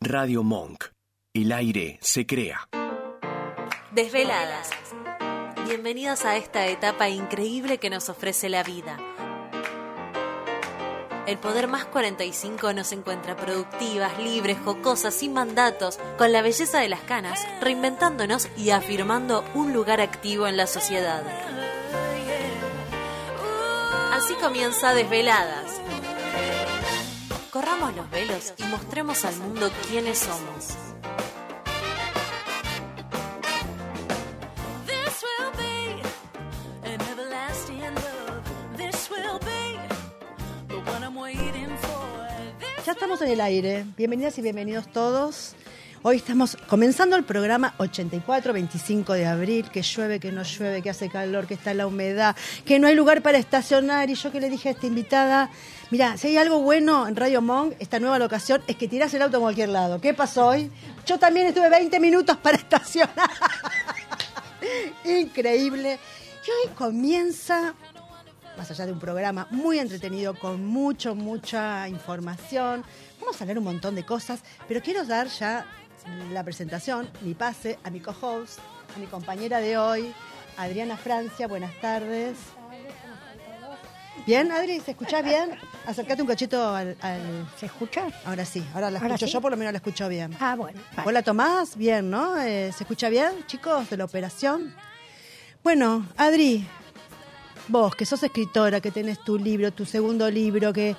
Radio Monk. El aire se crea. Desveladas. Bienvenidos a esta etapa increíble que nos ofrece la vida. El Poder Más 45 nos encuentra productivas, libres, jocosas, sin mandatos, con la belleza de las canas, reinventándonos y afirmando un lugar activo en la sociedad. Así comienza Desveladas. Corramos los velos y mostremos al mundo quiénes somos. Ya estamos en el aire. Bienvenidas y bienvenidos todos. Hoy estamos comenzando el programa 84-25 de abril, que llueve, que no llueve, que hace calor, que está la humedad, que no hay lugar para estacionar. Y yo que le dije a esta invitada, mira, si hay algo bueno en Radio Monk, esta nueva locación, es que tirás el auto a cualquier lado. ¿Qué pasó hoy? Yo también estuve 20 minutos para estacionar. Increíble. Y hoy comienza, más allá de un programa muy entretenido, con mucha información. Vamos a hablar un montón de cosas, pero quiero dar ya la presentación, mi pase, a mi co-host, a mi compañera de hoy, Adriana Francia. Buenas tardes. ¿Bien, Adri? ¿Se escucha bien? Acércate un cachito al... ¿Se escucha? Ahora sí, ahora la escucho sí. Yo, por lo menos la escucho bien. Ah, bueno. Vale. ¿Vos la tomás? Bien, ¿no? ¿Se escucha bien, chicos, de la operación? Bueno, Adri, vos que sos escritora, que tenés tu libro, tu segundo libro, que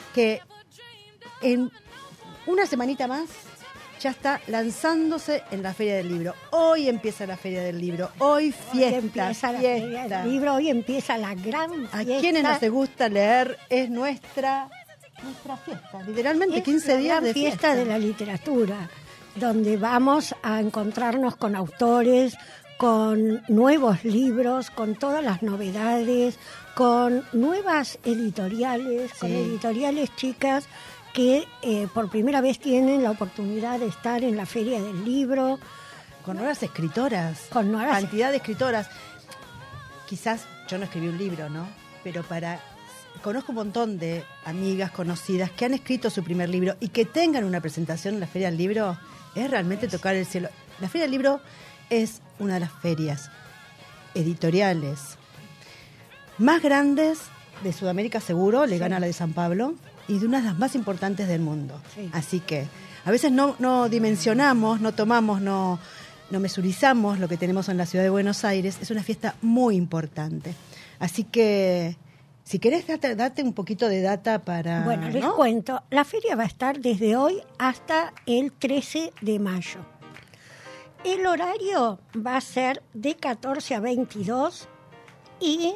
en una semanita más ya está lanzándose en la Feria del Libro. Hoy empieza la Feria del Libro. Hoy fiesta. Feria del Libro. Hoy empieza la gran fiesta. A quienes nos gusta leer es nuestra fiesta. Literalmente es 15 días de fiesta de la literatura, donde vamos a encontrarnos con autores, con nuevos libros, con todas las novedades, con nuevas editoriales, con editoriales chicas que por primera vez tienen la oportunidad de estar en la Feria del Libro. Con nuevas escritoras. Cantidad de escritoras. Quizás yo no escribí un libro, ¿no? Pero conozco un montón de amigas conocidas que han escrito su primer libro y que tengan una presentación en la Feria del Libro. Es realmente tocar el cielo. La Feria del Libro es una de las ferias editoriales más grandes de Sudamérica, seguro, le gana a la de San Pablo, y de una de las más importantes del mundo. Sí. Así que a veces no dimensionamos, no tomamos, no mesurizamos lo que tenemos en la ciudad de Buenos Aires. Es una fiesta muy importante. Así que, si querés, date un poquito de data para... Bueno, les cuento. La feria va a estar desde hoy hasta el 13 de mayo. El horario va a ser de 14 a 22 y...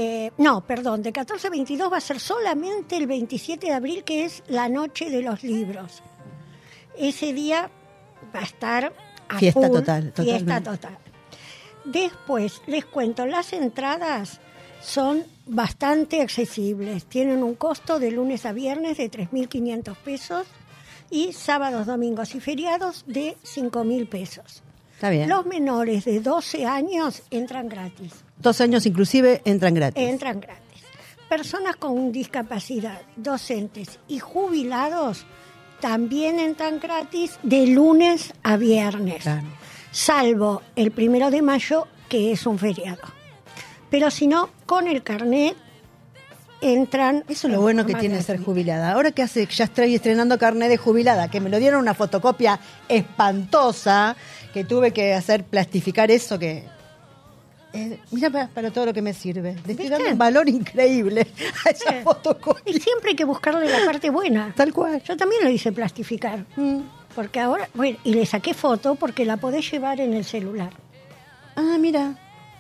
de 14 a 22 va a ser solamente el 27 de abril, que es la noche de los libros. Ese día va a estar a fiesta full, total. Fiesta total. Después, les cuento, las entradas son bastante accesibles. Tienen un costo de lunes a viernes de 3.500 pesos y sábados, domingos y feriados de 5.000 pesos. Está bien. Los menores de 12 años entran gratis. 12 años inclusive entran gratis. Entran gratis. Personas con discapacidad, docentes y jubilados también entran gratis de lunes a viernes. Claro. Salvo el 1 de mayo, que es un feriado. Pero si no, con el carnet entran... Eso es lo bueno que tiene ser jubilada. Ahora que ya estoy estrenando carnet de jubilada, que me lo dieron una fotocopia espantosa, que tuve que plastificar eso, que... mira para todo lo que me sirve. Le estoy dando un valor increíble a esa fotocopia. Y siempre hay que buscarle la parte buena. Tal cual. Yo también lo hice plastificar. Porque ahora... Bueno, y le saqué foto porque la podés llevar en el celular. Ah, mira.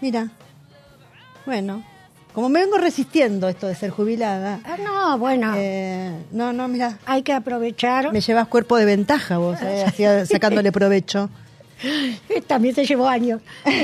Bueno... Como me vengo resistiendo esto de ser jubilada. Ah, no, bueno. Mira. Hay que aprovechar. Me llevas cuerpo de ventaja vos, así, sacándole provecho. También te llevó años.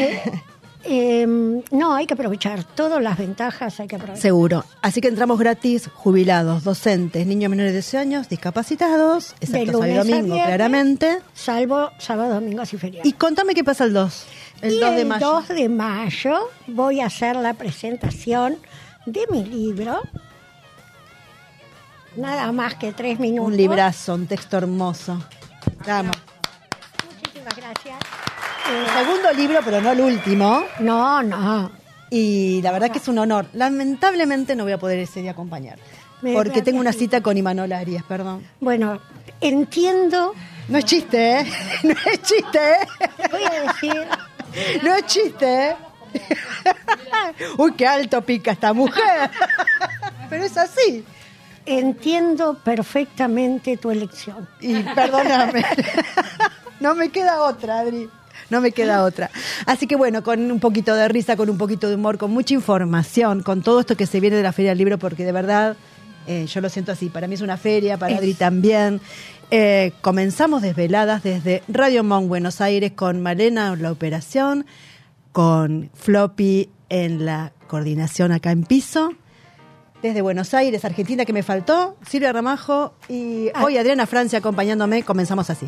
No, hay que aprovechar. Todas las ventajas hay que aprovechar. Seguro. Así que entramos gratis, jubilados, docentes, niños menores de 12 años, discapacitados, excepto sábado y domingo, claramente. Salvo sábado, domingos y feriados. Y contame qué pasa el 2. El 2 de mayo. El 2 de mayo voy a hacer la presentación de mi libro. Nada más que 3 minutos. Un librazo, un texto hermoso. Vamos. Muchísimas gracias. Segundo libro, pero no el último. No. Y la verdad que es un honor. Lamentablemente no voy a poder ese día acompañar. Porque tengo una cita con Imanol Arias, perdón. Bueno, entiendo. No es chiste, ¿eh? No es chiste, ¿eh? Voy a decir. No es chiste, ¿eh? Uy, qué alto pica esta mujer. Pero es así. Entiendo perfectamente tu elección. Y perdóname. No me queda otra, Adri. No me queda otra. Así que bueno, con un poquito de risa, con un poquito de humor, con mucha información, con todo esto que se viene de la Feria del Libro, porque de verdad yo lo siento así. Para mí es una feria, para Adri también. Comenzamos desveladas desde Radio Monk Buenos Aires con Malena en la operación, con Floppy en la coordinación acá en piso. Desde Buenos Aires, Argentina, que me faltó, Silvia Ramajo y hoy Adriana Francia acompañándome. Comenzamos así.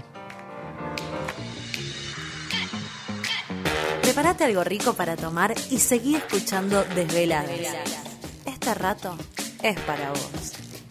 Prepárate algo rico para tomar y seguí escuchando Desveladas. Este rato es para vos.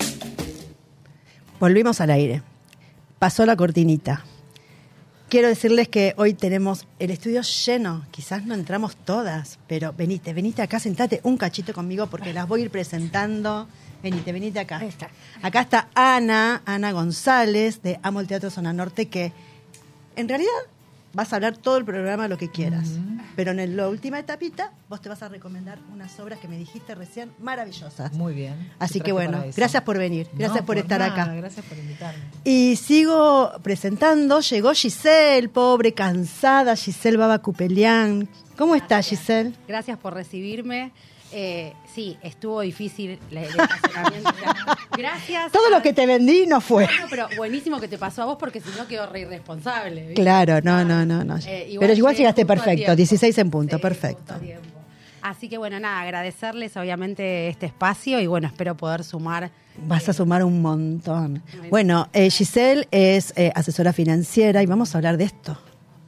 Volvimos al aire. Pasó la cortinita. Quiero decirles que hoy tenemos el estudio lleno. Quizás no entramos todas, pero venite acá, sentate un cachito conmigo porque las voy a ir presentando. Venite acá. Ahí está. Acá está Ana González de Amo el Teatro Zona Norte, que en realidad vas a hablar todo el programa lo que quieras, pero en la última etapita vos te vas a recomendar unas obras que me dijiste recién maravillosas. Muy bien. Así que bueno, gracias por venir, gracias por estar acá. Gracias por invitarme. Y sigo presentando, llegó Giselle, pobre, cansada, Giselle Baba Cupelián. ¿Cómo estás, Giselle? Gracias por recibirme. Sí, estuvo difícil el estacionamiento. Gracias. Todo lo que te vendí no fue. Bueno, pero buenísimo que te pasó a vos porque si no quedó re irresponsable. ¿Viste? Claro, no. Pero igual llegaste perfecto, 16 en punto, Sí, perfecto. justo a tiempo. Así que bueno, nada, agradecerles obviamente este espacio y bueno, espero poder sumar. Vas a sumar un montón. Bueno, Giselle es asesora financiera y vamos a hablar de esto.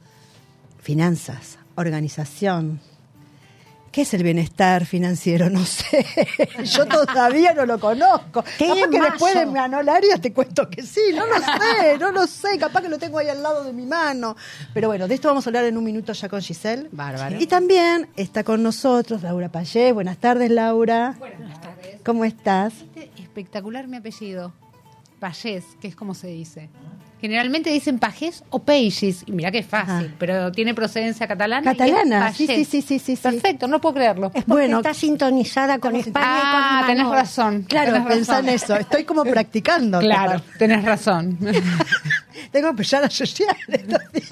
Finanzas, organización. ¿Qué es el bienestar financiero? No sé. Yo todavía no lo conozco. Capaz que después de Imanol Arias te cuento que sí. No lo sé. Capaz que lo tengo ahí al lado de mi mano. Pero bueno, de esto vamos a hablar en un minuto ya con Giselle. Bárbaro. Y también está con nosotros Laura Payés. Buenas tardes, Laura. Buenas tardes. ¿Cómo estás? Espectacular mi apellido. Payés, que es como se dice. Generalmente dicen Pajés o Peixis, y mirá que es fácil, pero tiene procedencia catalana. Catalana, y es sí. Perfecto, no puedo creerlo. Es porque está sintonizada con España y con Imanol. Tenés razón. Claro, pensá en eso. Estoy como practicando. Claro, tenés razón. Tengo que empezar a asociar estos días.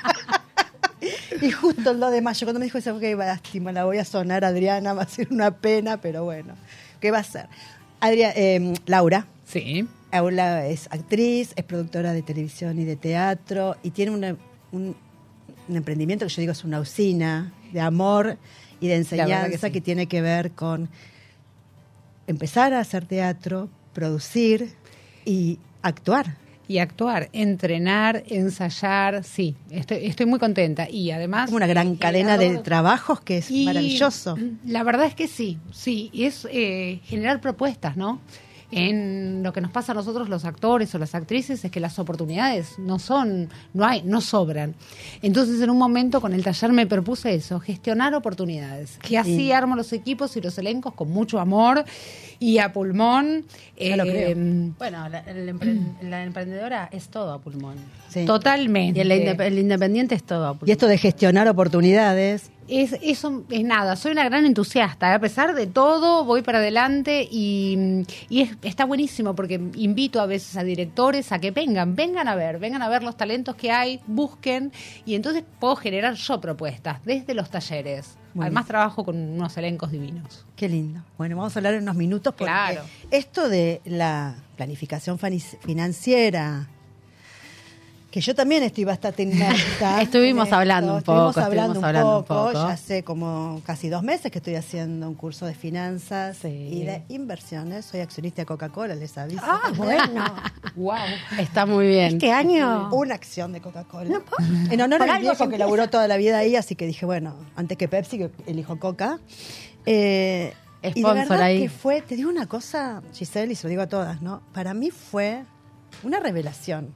Y justo el 2 de mayo, cuando me dijo eso, qué lástima, la voy a sonar, Adriana, va a ser una pena, pero bueno, ¿qué va a ser? Laura. Sí. Laura es actriz, es productora de televisión y de teatro y tiene un emprendimiento que yo digo es una usina de amor y de enseñanza que tiene que ver con empezar a hacer teatro, producir y actuar. Y actuar, entrenar, ensayar, sí, estoy muy contenta. Y además... Como una gran cadena de trabajos que es maravilloso. La verdad es que sí, y es generar propuestas, ¿no? En lo que nos pasa a nosotros los actores o las actrices es que las oportunidades no sobran. Entonces en un momento con el taller me propuse eso, gestionar oportunidades. Y así armo los equipos y los elencos con mucho amor y a pulmón. Lo creo. Bueno, la emprendedora es todo a pulmón. Sí. Totalmente. Y el independiente es todo a pulmón. Y esto de gestionar oportunidades... Eso es nada, soy una gran entusiasta, a pesar de todo voy para adelante y está buenísimo porque invito a veces a directores a que vengan a ver los talentos que hay, busquen y entonces puedo generar yo propuestas desde los talleres. Bueno. Además trabajo con unos elencos divinos. Qué lindo. Bueno, vamos a hablar en unos minutos porque esto de la planificación financiera, que yo también estoy bastante inmersa. Estuvimos hablando un poco. Ya hace como casi 2 meses que estoy haciendo un curso de finanzas y de inversiones. Soy accionista de Coca-Cola, les aviso. Bueno. Wow. Está muy bien. Este año... Una acción de Coca-Cola. En honor al viejo que laburó toda la vida ahí, así que dije, bueno, antes que Pepsi, que elijo Coca. Y de verdad ahí. que fue, te digo una cosa, Giselle, y se lo digo a todas, ¿no? Para mí fue una revelación.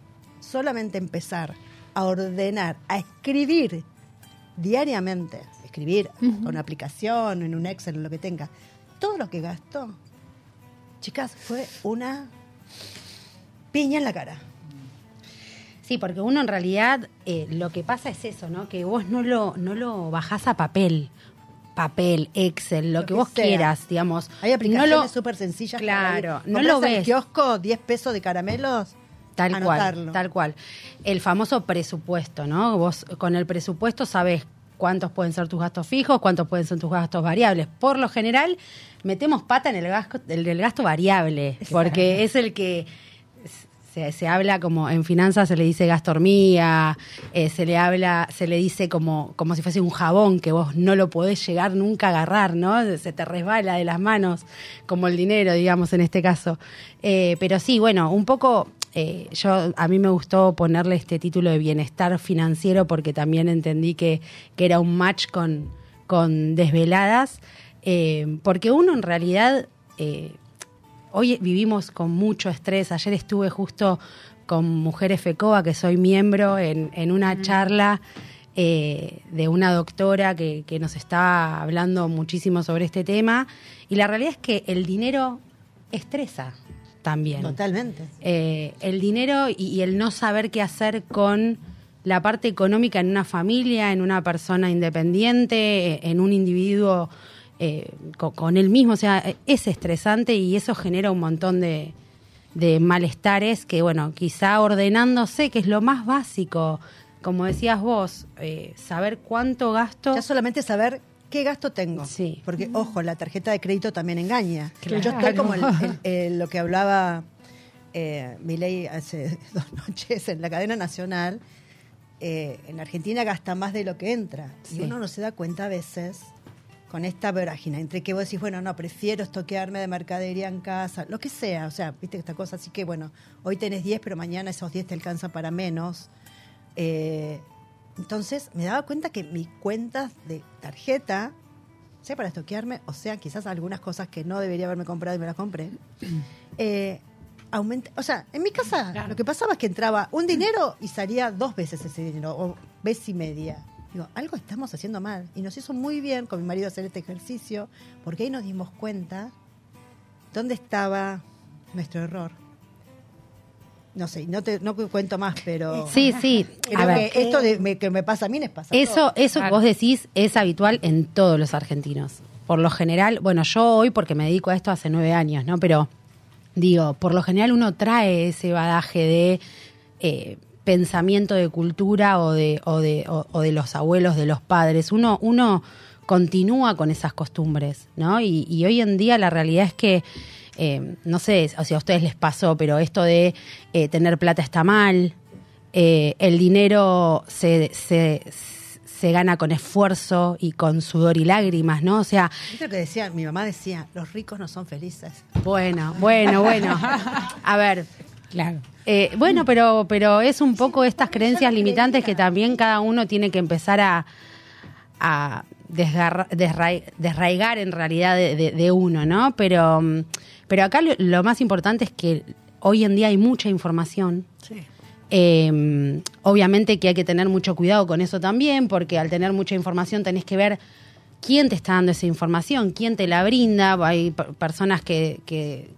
solamente empezar a ordenar, a escribir diariamente, con una aplicación, en un Excel, en lo que tenga, todo lo que gastó, chicas, fue una piña en la cara. Sí, porque uno en realidad lo que pasa es eso, ¿no? Que vos no lo bajás a papel, Excel, lo que vos sea. quieras, digamos. Hay aplicaciones súper sencillas. Claro, no lo ves. En el kiosco, 10 pesos de caramelos. Tal cual. El famoso presupuesto, ¿no? Vos con el presupuesto sabés cuántos pueden ser tus gastos fijos, cuántos pueden ser tus gastos variables. Por lo general, metemos pata en el gasto variable, porque es el que se habla como en finanzas, se le dice gasto hormiga, se le dice como si fuese un jabón que vos no lo podés llegar nunca a agarrar, ¿no? Se te resbala de las manos, como el dinero, digamos, en este caso. Pero sí, bueno, un poco... a mí me gustó ponerle este título de bienestar financiero porque también entendí que era un match con Desveladas, porque uno en realidad hoy vivimos con mucho estrés. Ayer estuve justo con Mujeres FECOA, que soy miembro, en una charla de una doctora que nos estaba hablando muchísimo sobre este tema, y la realidad es que el dinero estresa también. Totalmente. El dinero y el no saber qué hacer con la parte económica en una familia, en una persona independiente, en un individuo con él mismo. O sea, es estresante y eso genera un montón de malestares que, bueno, quizá ordenándose, que es lo más básico, como decías vos, saber cuánto gasto. Ya solamente saber ¿qué gasto tengo? Sí. Porque, ojo, la tarjeta de crédito también engaña. Claro. Yo estoy como lo que hablaba Milei hace 2 noches en la cadena nacional. En Argentina gasta más de lo que entra. Sí. Y uno no se da cuenta a veces con esta vorágine. Entre que vos decís, bueno, no, prefiero estoquearme de mercadería en casa, lo que sea. O sea, viste esta cosa. Así que, bueno, hoy tenés 10, pero mañana esos 10 te alcanzan para menos. Entonces me daba cuenta que mis cuentas de tarjeta, sea para estoquearme, o sea, quizás algunas cosas que no debería haberme comprado y me las compré, aumenté. O sea, en mi casa Lo que pasaba es que entraba un dinero y salía 2 veces ese dinero, o vez y media. Digo, algo estamos haciendo mal. Y nos hizo muy bien con mi marido hacer este ejercicio, porque ahí nos dimos cuenta dónde estaba nuestro error. No sé, no cuento más, pero... Sí. Creo que esto que me pasa a mí les pasa a todos. Eso que vos decís es habitual en todos los argentinos. Por lo general, bueno, yo hoy, porque me dedico a esto hace 9 años, ¿no? Pero, digo, por lo general uno trae ese bagaje de pensamiento de cultura o de los abuelos, de los padres. Uno continúa con esas costumbres, ¿no? Y hoy en día la realidad es que no sé si a ustedes les pasó, pero esto de tener plata está mal, el dinero se gana con esfuerzo y con sudor y lágrimas, ¿no? O sea... Es lo que decía, mi mamá decía, los ricos no son felices. Bueno. A ver... Claro. Bueno, pero es un poco estas creencias limitantes que también cada uno tiene que empezar a desraigar en realidad de uno, ¿no? Pero acá lo más importante es que hoy en día hay mucha información. Sí. Obviamente que hay que tener mucho cuidado con eso también, porque al tener mucha información tenés que ver quién te está dando esa información, quién te la brinda. Hay personas que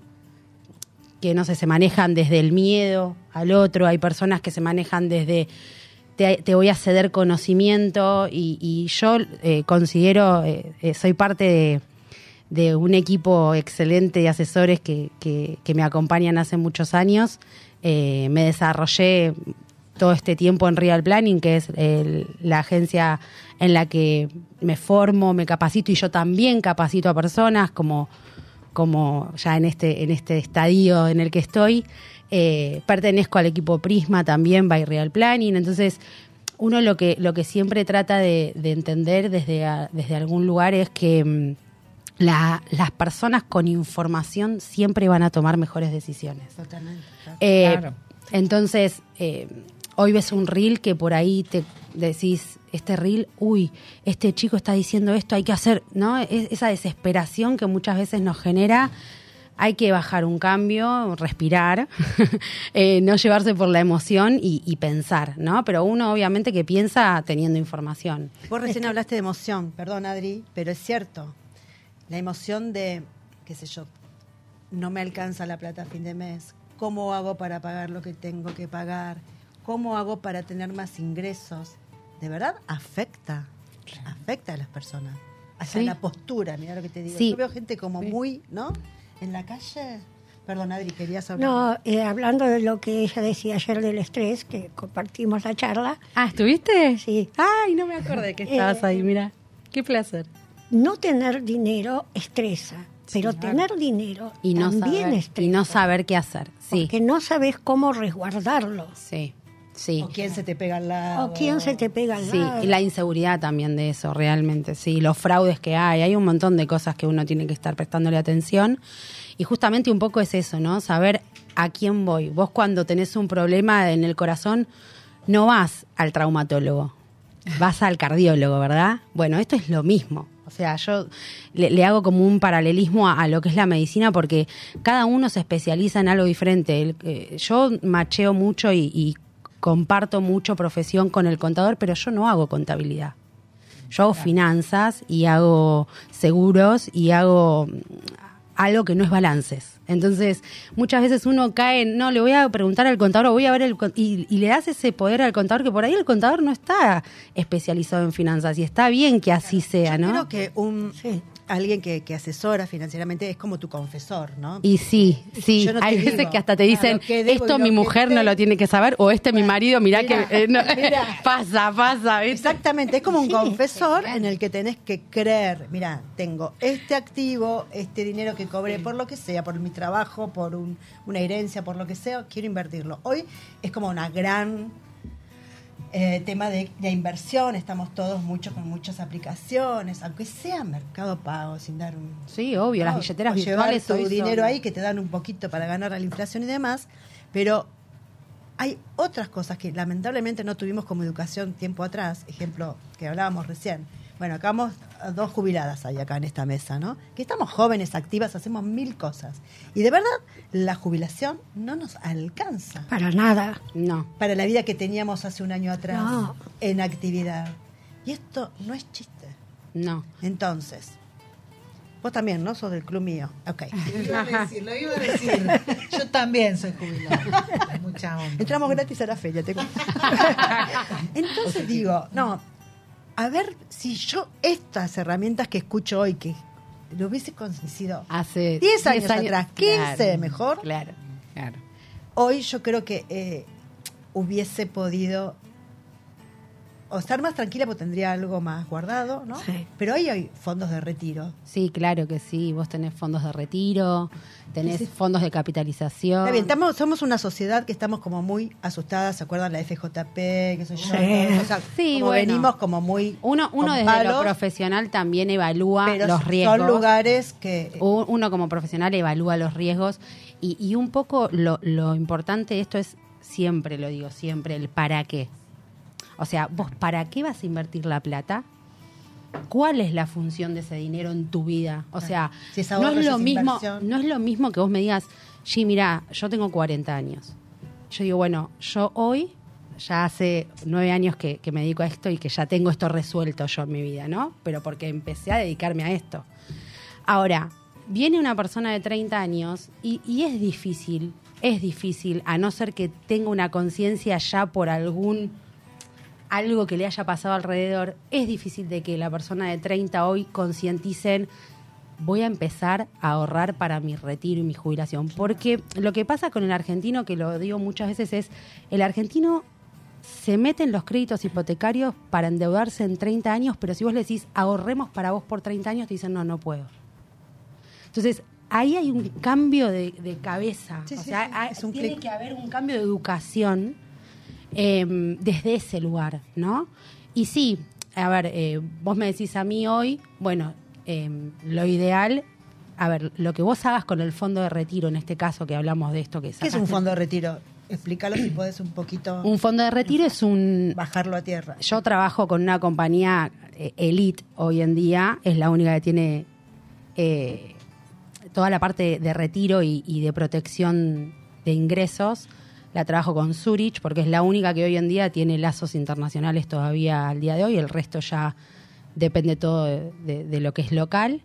no sé, se manejan desde el miedo al otro, hay personas que se manejan desde te voy a ceder conocimiento y yo considero, soy parte de un equipo excelente de asesores que me acompañan hace muchos años. Me desarrollé todo este tiempo en Real Planning, que es la agencia en la que me formo, me capacito y yo también capacito a personas como ya en este estadio en el que estoy. Pertenezco al equipo Prisma también, by Real Planning. Entonces, uno lo que siempre trata de entender desde algún lugar es que las personas con información siempre van a tomar mejores decisiones. Totalmente. Claro. Entonces, hoy ves un reel que por ahí te decís, este reel, este chico está diciendo esto, hay que hacer, ¿no? Esa desesperación que muchas veces nos genera hay que bajar un cambio, respirar, no llevarse por la emoción y pensar, ¿no? Pero uno obviamente que piensa teniendo información. Vos recién hablaste de emoción, perdón Adri, pero es cierto. La emoción de, qué sé yo, no me alcanza la plata a fin de mes. ¿Cómo hago para pagar lo que tengo que pagar? ¿Cómo hago para tener más ingresos? De verdad afecta a las personas. Hasta la postura, mira lo que te digo. Sí. Yo veo gente como muy, ¿no? En la calle. Perdón, Adri, querías hablar. No, hablando de lo que ella decía ayer del estrés, que compartimos la charla. Ah, ¿estuviste? Sí. Ay, no me acordé que estabas ahí, mira. Qué placer. No tener dinero estresa, pero tener dinero Y no también saber, estresa. y no saber qué hacer. Sí, Porque no sabes cómo resguardarlo. sí, sí. O quién se te pega al lado. O quién se te pega al Sí, lado. y la inseguridad también de eso, realmente, sí, los fraudes que hay un montón de cosas que uno tiene que estar prestándole atención, y justamente un poco es eso, ¿no? Saber a quién voy. Vos cuando tenés un problema en el corazón, no vas al traumatólogo, vas al cardiólogo, ¿verdad? Bueno, esto es lo mismo. O sea, yo le hago como un paralelismo a lo que es la medicina porque cada uno se especializa en algo diferente. Yo macheo mucho y comparto mucho profesión con el contador, pero yo no hago contabilidad. Yo hago finanzas y hago seguros y hago algo que no es balances. Entonces, muchas veces uno cae en, no, le voy a preguntar al contador o voy a ver y le das ese poder al contador, que por ahí el contador no está especializado en finanzas y está bien que así sea, Yo ¿no? creo que alguien que asesora financieramente es como tu confesor, ¿no? Y sí, Yo no te hay digo, veces que hasta te dicen, claro, que debo esto y mi lo mujer que no lo tiene que saber, o mi marido, mirá Mirá, que no, mirá. pasa, ¿viste? Exactamente, es como un confesor en el que tenés que creer, mira, tengo este activo, este dinero que cobré por lo que sea, por mi trabajo, por una herencia, por lo que sea, quiero invertirlo. Hoy es como una gran tema de inversión, estamos todos con muchas aplicaciones, aunque sea Mercado Pago, sin dar un... Sí, obvio, las billeteras o llevar virtuales tu hoy son- dinero ahí que te dan un poquito para ganar a la inflación y demás, pero hay otras cosas que lamentablemente no tuvimos como educación tiempo atrás, ejemplo que hablábamos recién. Bueno, acabamos 2 jubiladas ahí acá en esta mesa, ¿no? Que estamos jóvenes, activas, hacemos 1000 cosas. Y de verdad, la jubilación no nos alcanza Para nada. No. para la vida que teníamos hace un año atrás No. en actividad. Y esto no es chiste. No. Entonces, vos también, ¿no? Sos del club mío. Ok. Lo iba a decir. Yo también soy jubilada. Mucha onda. Entramos gratis a la feria, te cuento. Entonces digo, no, a ver si yo estas herramientas que escucho hoy, que lo hubiese conocido Hace 10 años atrás, 15 claro, mejor, Claro. hoy yo creo que hubiese podido o estar más tranquila porque tendría algo más guardado, ¿no? Sí. Pero hoy hay fondos de retiro. Sí, claro que sí. Vos tenés fondos de retiro, tenés Sí, sí. fondos de capitalización. Está bien, somos una sociedad que estamos como muy asustadas, ¿se acuerdan? La FJP, qué sé yo. Sí. O sea, Sí, como bueno. venimos como muy Uno con desde palos, lo profesional también evalúa pero los riesgos. son lugares que... Uno como profesional evalúa los riesgos y un poco lo importante de esto es, siempre lo digo, siempre el para qué. O sea, vos ¿para qué vas a invertir la plata? ¿Cuál es la función de ese dinero en tu vida? O sea, Si es no ahorro, es si lo es mismo, inversión. no es lo mismo que vos me digas, sí, mira, yo tengo 40 años. Yo digo, bueno, yo hoy ya hace 9 años que me dedico a esto y que ya tengo esto resuelto yo en mi vida, ¿no? Pero porque empecé a dedicarme a esto. Ahora, viene una persona de 30 años y es difícil, a no ser que tenga una conciencia ya por algo que le haya pasado alrededor, es difícil de que la persona de 30 hoy concienticen, voy a empezar a ahorrar para mi retiro y mi jubilación. Porque lo que pasa con el argentino, que lo digo muchas veces, es el argentino se mete en los créditos hipotecarios para endeudarse en 30 años, pero si vos le decís, ahorremos para vos por 30 años, te dicen, no puedo. Entonces, ahí hay un cambio de cabeza. Sí, o sí, sea, sí, es un tiene clic. que haber un cambio de educación desde ese lugar, ¿no? Y sí, a ver, vos me decís a mí hoy, bueno, lo ideal, a ver, lo que vos hagas con el fondo de retiro, en este caso que hablamos de esto que ¿Qué es un fondo de retiro? Explícalo si podés un poquito Un fondo de retiro es bajarlo a tierra. Yo trabajo con una compañía elite hoy en día, es la única que toda la parte de retiro y de protección de ingresos la trabajo con Zurich, porque es la única que hoy en día tiene lazos internacionales todavía al día de hoy. El resto ya depende todo de lo que es local.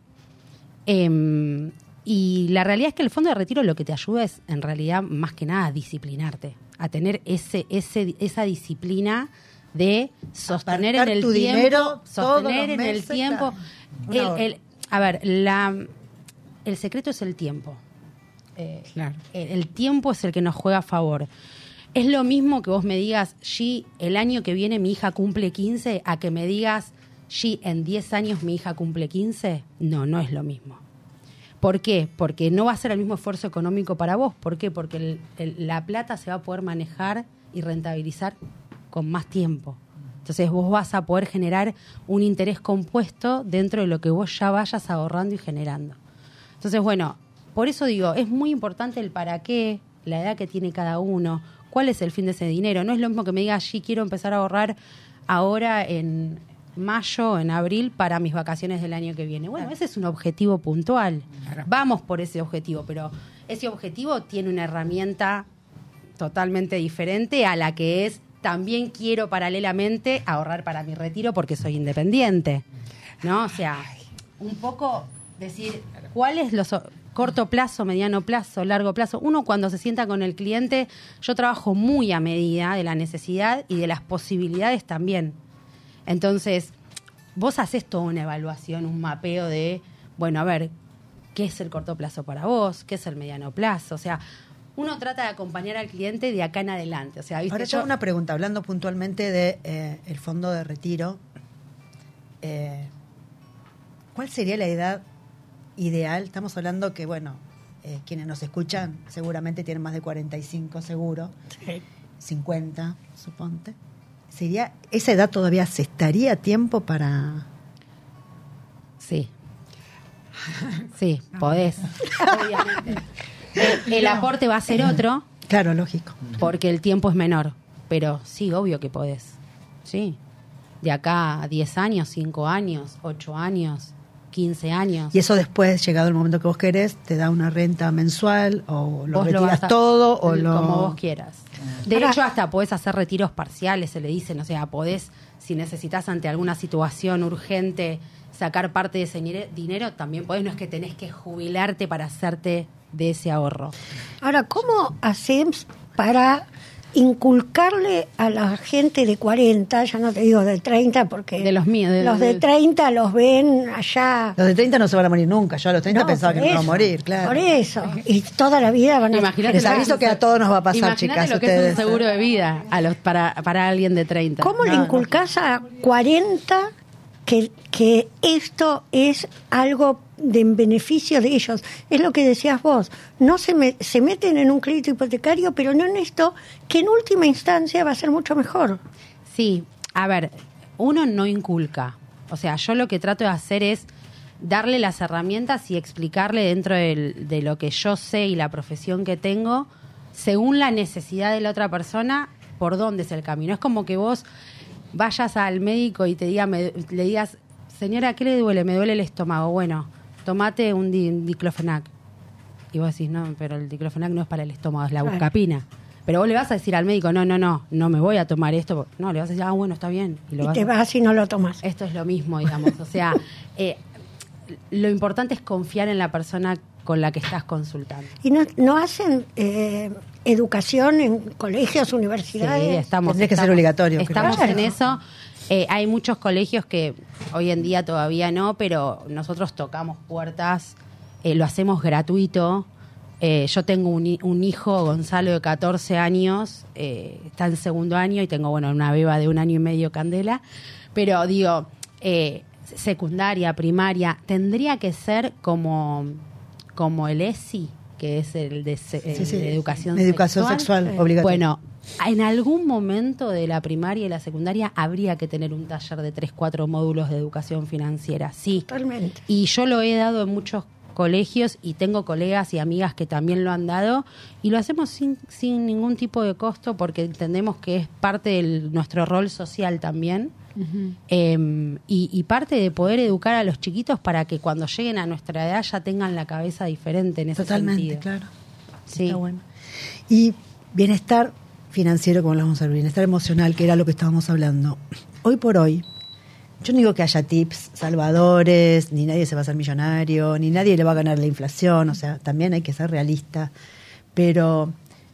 Y la realidad es que el fondo de retiro lo que te ayuda es, en realidad, más que nada, a disciplinarte, a tener esa disciplina de sostener Apartar en el tu tiempo, dinero sostener en el meses, tiempo. claro. A ver, el secreto es el tiempo. Claro. El tiempo es el que nos juega a favor. Es lo mismo que vos me digas, G, el año que viene mi hija cumple 15, a que me digas, G, en 10 años mi hija cumple 15. No es lo mismo. ¿Por qué? Porque no va a ser el mismo esfuerzo económico para vos. ¿Por qué? Porque la plata se va a poder manejar y rentabilizar con más tiempo. Entonces vos vas a poder generar un interés compuesto dentro de lo que vos ya vayas ahorrando y generando. Entonces, bueno, por eso digo, es muy importante el para qué, la edad que tiene cada uno, cuál es el fin de ese dinero. No es lo mismo que me diga, sí, quiero empezar a ahorrar ahora en mayo, en abril, para mis vacaciones del año que viene. Bueno, ese es un objetivo puntual. Claro. Vamos por ese objetivo, pero ese objetivo tiene una herramienta totalmente diferente a la que es, también quiero paralelamente ahorrar para mi retiro porque soy independiente, ¿no? O sea, un poco decir, ¿cuál es los corto plazo, mediano plazo, largo plazo? Uno, cuando se sienta con el cliente, yo trabajo muy a medida de la necesidad y de las posibilidades también. Entonces, vos haces toda una evaluación, un mapeo de, bueno, a ver, ¿qué es el corto plazo para vos? ¿Qué es el mediano plazo? O sea, uno trata de acompañar al cliente de acá en adelante. O sea, ¿viste? Ahora yo hago una pregunta, hablando puntualmente de el fondo de retiro. ¿Cuál sería la edad ideal? Estamos hablando que, bueno, quienes nos escuchan seguramente tienen más de 45 seguro, 50, suponte. ¿Sería esa edad todavía se estaría a tiempo para...? Sí. Sí, podés. Obviamente. El aporte va a ser otro. Claro, lógico. Porque el tiempo es menor. Pero sí, obvio que podés. Sí. De acá a 10 años, 5 años, 8 años, 15 años. Y eso después, llegado el momento que vos querés, te da una renta mensual o lo Vos retiras vas todo o lo... como vos quieras. De hecho, hasta podés hacer retiros parciales, se le dicen. O sea, podés, si necesitas ante alguna situación urgente sacar parte de ese dinero, también podés. No es que tenés que jubilarte para hacerte de ese ahorro. Ahora, ¿cómo hacemos para inculcarle a la gente de 40, ya no te digo de 30, porque de los míos, los de 30 los ven allá? Los de 30 no se van a morir nunca. Yo a los 30 No, pensaba que por no iban a eso, morir, claro. Por eso. Y toda la vida van a... Imagínate Les aviso que a todos nos va a pasar, imagínate chicas. lo que es ustedes, un seguro de vida para alguien de 30. ¿Cómo le inculcás a 40 que esto es algo en beneficio de ellos? Es lo que decías vos, no se meten en un crédito hipotecario, pero no en esto, que en última instancia va a ser mucho mejor. Sí, a ver, uno no inculca. O sea, yo lo que trato de hacer es darle las herramientas y explicarle dentro de lo que yo sé y la profesión que tengo, según la necesidad de la otra persona, por dónde es el camino. Es como que vos vayas al médico y le digas, señora, ¿qué le duele? Me duele el estómago. Bueno, tomate un diclofenac. Y vos decís, no, pero el diclofenac no es para el estómago, es la buscapina. Pero vos le vas a decir al médico, no me voy a tomar esto. No, le vas a decir, bueno, está bien. Y te vas y no lo tomas. Esto es lo mismo, digamos. O sea, lo importante es confiar en la persona con la que estás consultando. ¿Y no hacen educación en colegios, universidades? Sí, Tendría que ser obligatorio. Estamos creo. en eso. Hay muchos colegios que hoy en día todavía no, pero nosotros tocamos puertas, lo hacemos gratuito. Yo tengo un hijo, Gonzalo, de 14 años, está en segundo año, y tengo, una beba de 1 año y medio, Candela. Pero digo, secundaria, primaria, tendría que ser como el ESI, que es el de educación sexual obligatoria. Bueno, en algún momento de la primaria y la secundaria habría que tener un taller de 3-4 módulos de educación financiera, sí. Totalmente. Y yo lo he dado en muchos colegios y tengo colegas y amigas que también lo han dado y lo hacemos sin ningún tipo de costo porque entendemos que es parte de nuestro rol social también. Y parte de poder educar a los chiquitos para que cuando lleguen a nuestra edad ya tengan la cabeza diferente en ese sentido. Totalmente, claro. Sí. Está bueno. Y bienestar financiero, como lo vamos a ver, bienestar emocional, que era lo que estábamos hablando. Hoy por hoy, yo no digo que haya tips salvadores, ni nadie se va a hacer millonario, ni nadie le va a ganar la inflación, o sea, también hay que ser realista, pero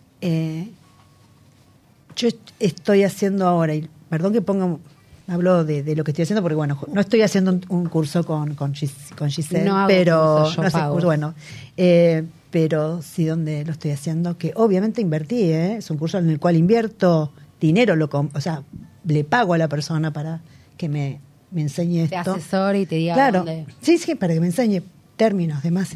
yo estoy haciendo ahora, y perdón que hablo de lo que estoy haciendo, porque bueno, no estoy haciendo un curso con Giselle, no hago pero cursos, yo no sé, pago. bueno, pero sí donde lo estoy haciendo, que obviamente invertí, es un curso en el cual invierto dinero, o sea, le pago a la persona para que me enseñe Te esto. asesore y te diga Claro, dónde. sí, para que me enseñe términos, demás.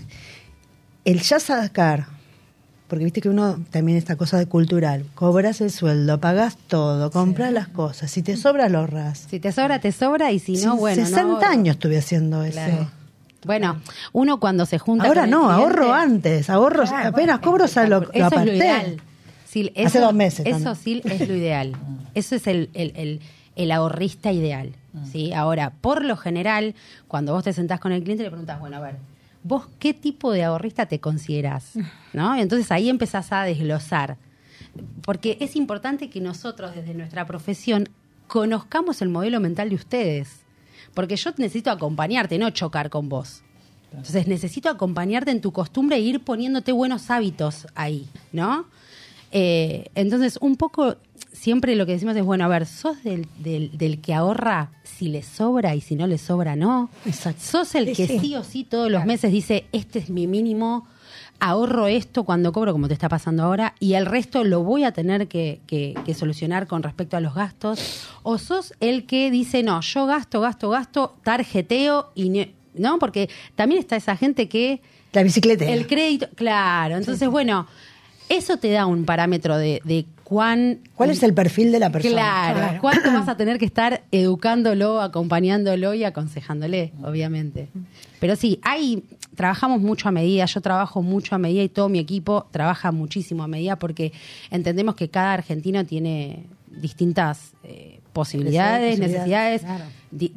El ya sacar, porque viste que uno también esta cosa de cultural, cobras el sueldo, pagas todo, compras las cosas, si te sobra lo ahorras. Si te sobra y si no, bueno. 60 años estuve haciendo eso. Claro. Bueno, uno cuando se junta Ahora con el no, cliente, ahorro antes, apenas cobro, lo eso es lo aparté. ideal. Sí, eso, Hace 2 meses Eso también. sí es lo ideal. Eso es el ahorrista ideal. ¿Sí? Ahora, por lo general, cuando vos te sentás con el cliente le preguntás, bueno, a ver, ¿vos qué tipo de ahorrista te considerás? ¿No? Entonces ahí empezás a desglosar. Porque es importante que nosotros, desde nuestra profesión, conozcamos el modelo mental de ustedes. Porque yo necesito acompañarte, no chocar con vos. Entonces necesito acompañarte en tu costumbre e ir poniéndote buenos hábitos ahí, ¿no? Entonces, un poco, siempre lo que decimos es, bueno, a ver, ¿sos del que ahorra si le sobra y si no le sobra no? Exacto. ¿Sos el que sí o sí todos los meses dice, este es mi mínimo, ahorro esto cuando cobro, como te está pasando ahora, y el resto lo voy a tener que solucionar con respecto a los gastos? ¿O sos el que dice, no, yo gasto, tarjeteo y no? Porque también está esa gente que... La bicicleta. El crédito, claro. Entonces, bueno, eso te da un parámetro de ¿cuál es el perfil de la persona? Claro, cuánto vas a tener que estar educándolo, acompañándolo y aconsejándole, obviamente. Pero sí, trabajamos mucho a medida, yo trabajo mucho a medida y todo mi equipo trabaja muchísimo a medida porque entendemos que cada argentino tiene distintas posibilidades, necesidades, claro.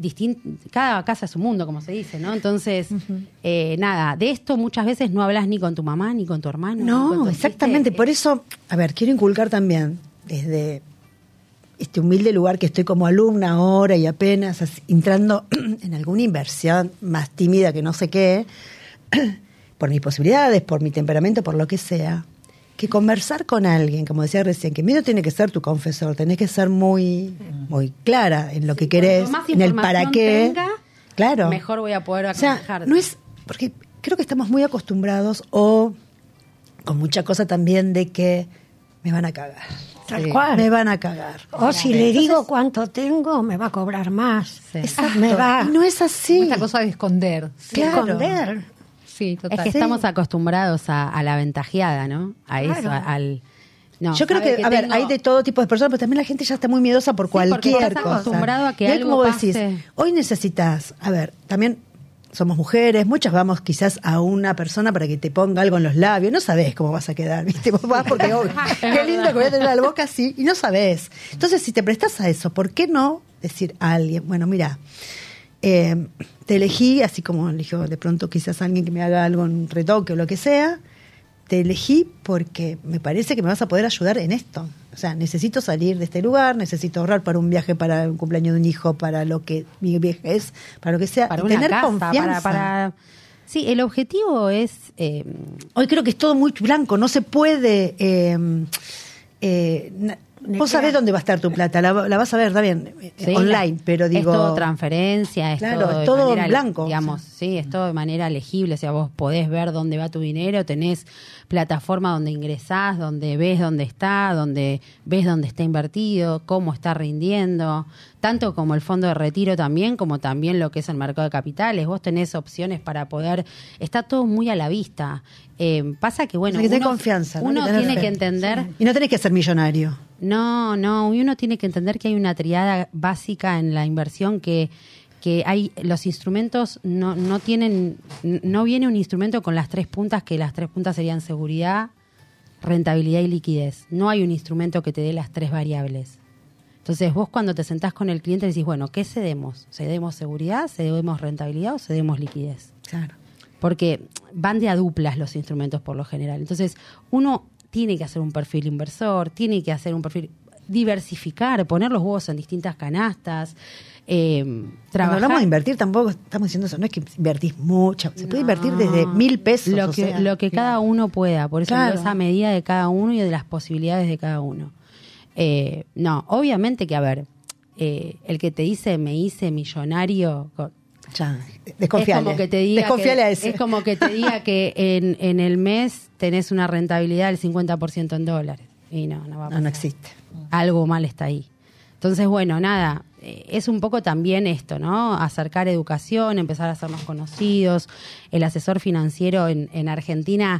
Cada casa es un mundo, como se dice, ¿no? Entonces, nada, de esto muchas veces no hablas ni con tu mamá, ni con tu hermano. No, exactamente. Por eso, a ver, quiero inculcar también, desde este humilde lugar que estoy como alumna ahora y apenas entrando en alguna inversión más tímida que no sé qué, por mis posibilidades, por mi temperamento, por lo que sea, que conversar con alguien, como decía recién, que no tiene que ser tu confesor, tenés que ser muy clara en lo que querés, en el para qué. Claro. Mejor voy a poder o sea, aconsejarte. no es, porque creo que estamos muy acostumbrados o con mucha cosa también de que me van a cagar. Tal cual. Me van a cagar. O si le digo cuánto tengo, me va a cobrar más. Sí. Exacto. Me va Y no es así. Esta cosa de esconder. a Claro. esconder. Sí, total. Es que estamos acostumbrados a la ventajeada, ¿no? A eso, Claro. No, yo creo sabe que, a ver, tengo- hay de todo tipo de personas, pero también la gente ya está muy miedosa por porque cualquier estás cosa. acostumbrado a que Y hoy, algo como pase. decís, hoy necesitas, a ver, también somos mujeres, muchas vamos quizás a una persona para que te ponga algo en los labios, no sabés cómo vas a quedar, ¿viste? Vos vas porque, oh, qué lindo que voy a tener la boca así, y no sabés. Entonces, si te prestás a eso, ¿por qué no decir a alguien, bueno, mira, te elegí, así como elijo de pronto quizás alguien que me haga algo en retoque o lo que sea, te elegí porque me parece que me vas a poder ayudar en esto. O sea, necesito salir de este lugar, necesito ahorrar para un viaje, para un cumpleaños de un hijo, para lo que mi viaje es, para lo que sea, para y una tener casa, confianza. Sí, el objetivo es... Hoy creo que es todo muy blanco, no se puede... vos sabés dónde va a estar tu plata, la vas a ver, está bien, Sí, online, pero digo... Es todo transferencia, es Claro, todo, es todo de manera, blanco, digamos, o sea. sí, es todo de manera legible, o sea, vos podés ver dónde va tu dinero, tenés plataforma donde ingresás, donde ves dónde está, donde ves dónde está invertido, cómo está rindiendo, tanto como el fondo de retiro también, como también lo que es el mercado de capitales. Vos tenés opciones para poder... Está todo muy a la vista. Pasa que, bueno, Hay que tener confianza, ¿no? uno Hay que tener tiene fe. que entender... Y no tenés que ser millonario. No, y uno tiene que entender que hay una triada básica en la inversión que que hay los instrumentos no viene un instrumento con las 3 puntas, que las 3 puntas serían seguridad, rentabilidad y liquidez. No hay un instrumento que te dé las 3 variables. Entonces vos cuando te sentás con el cliente decís, bueno, ¿qué cedemos? ¿Cedemos seguridad, cedemos rentabilidad o cedemos liquidez? Claro. Porque van de a duplas los instrumentos por lo general. Entonces uno tiene que hacer un perfil inversor, tiene que hacer un perfil, diversificar, poner los huevos en distintas canastas, Cuando trabajar. hablamos de invertir, tampoco estamos diciendo eso, no es que invertís mucho, se puede invertir desde 1.000 pesos. Lo que cada uno pueda, por eso Claro. digo, esa medida de cada uno y de las posibilidades de cada uno. No, obviamente que, a ver, el que te dice me hice millonario, Ya, desconfiale. es como que te diga Desconfiale a ese. es como que te diga que en el mes tenés una rentabilidad del 50% en dólares. Y no va a pasar. No existe. Algo mal está ahí. Entonces, bueno, nada, es un poco también esto, ¿no? Acercar educación, empezar a hacernos conocidos. El asesor financiero en Argentina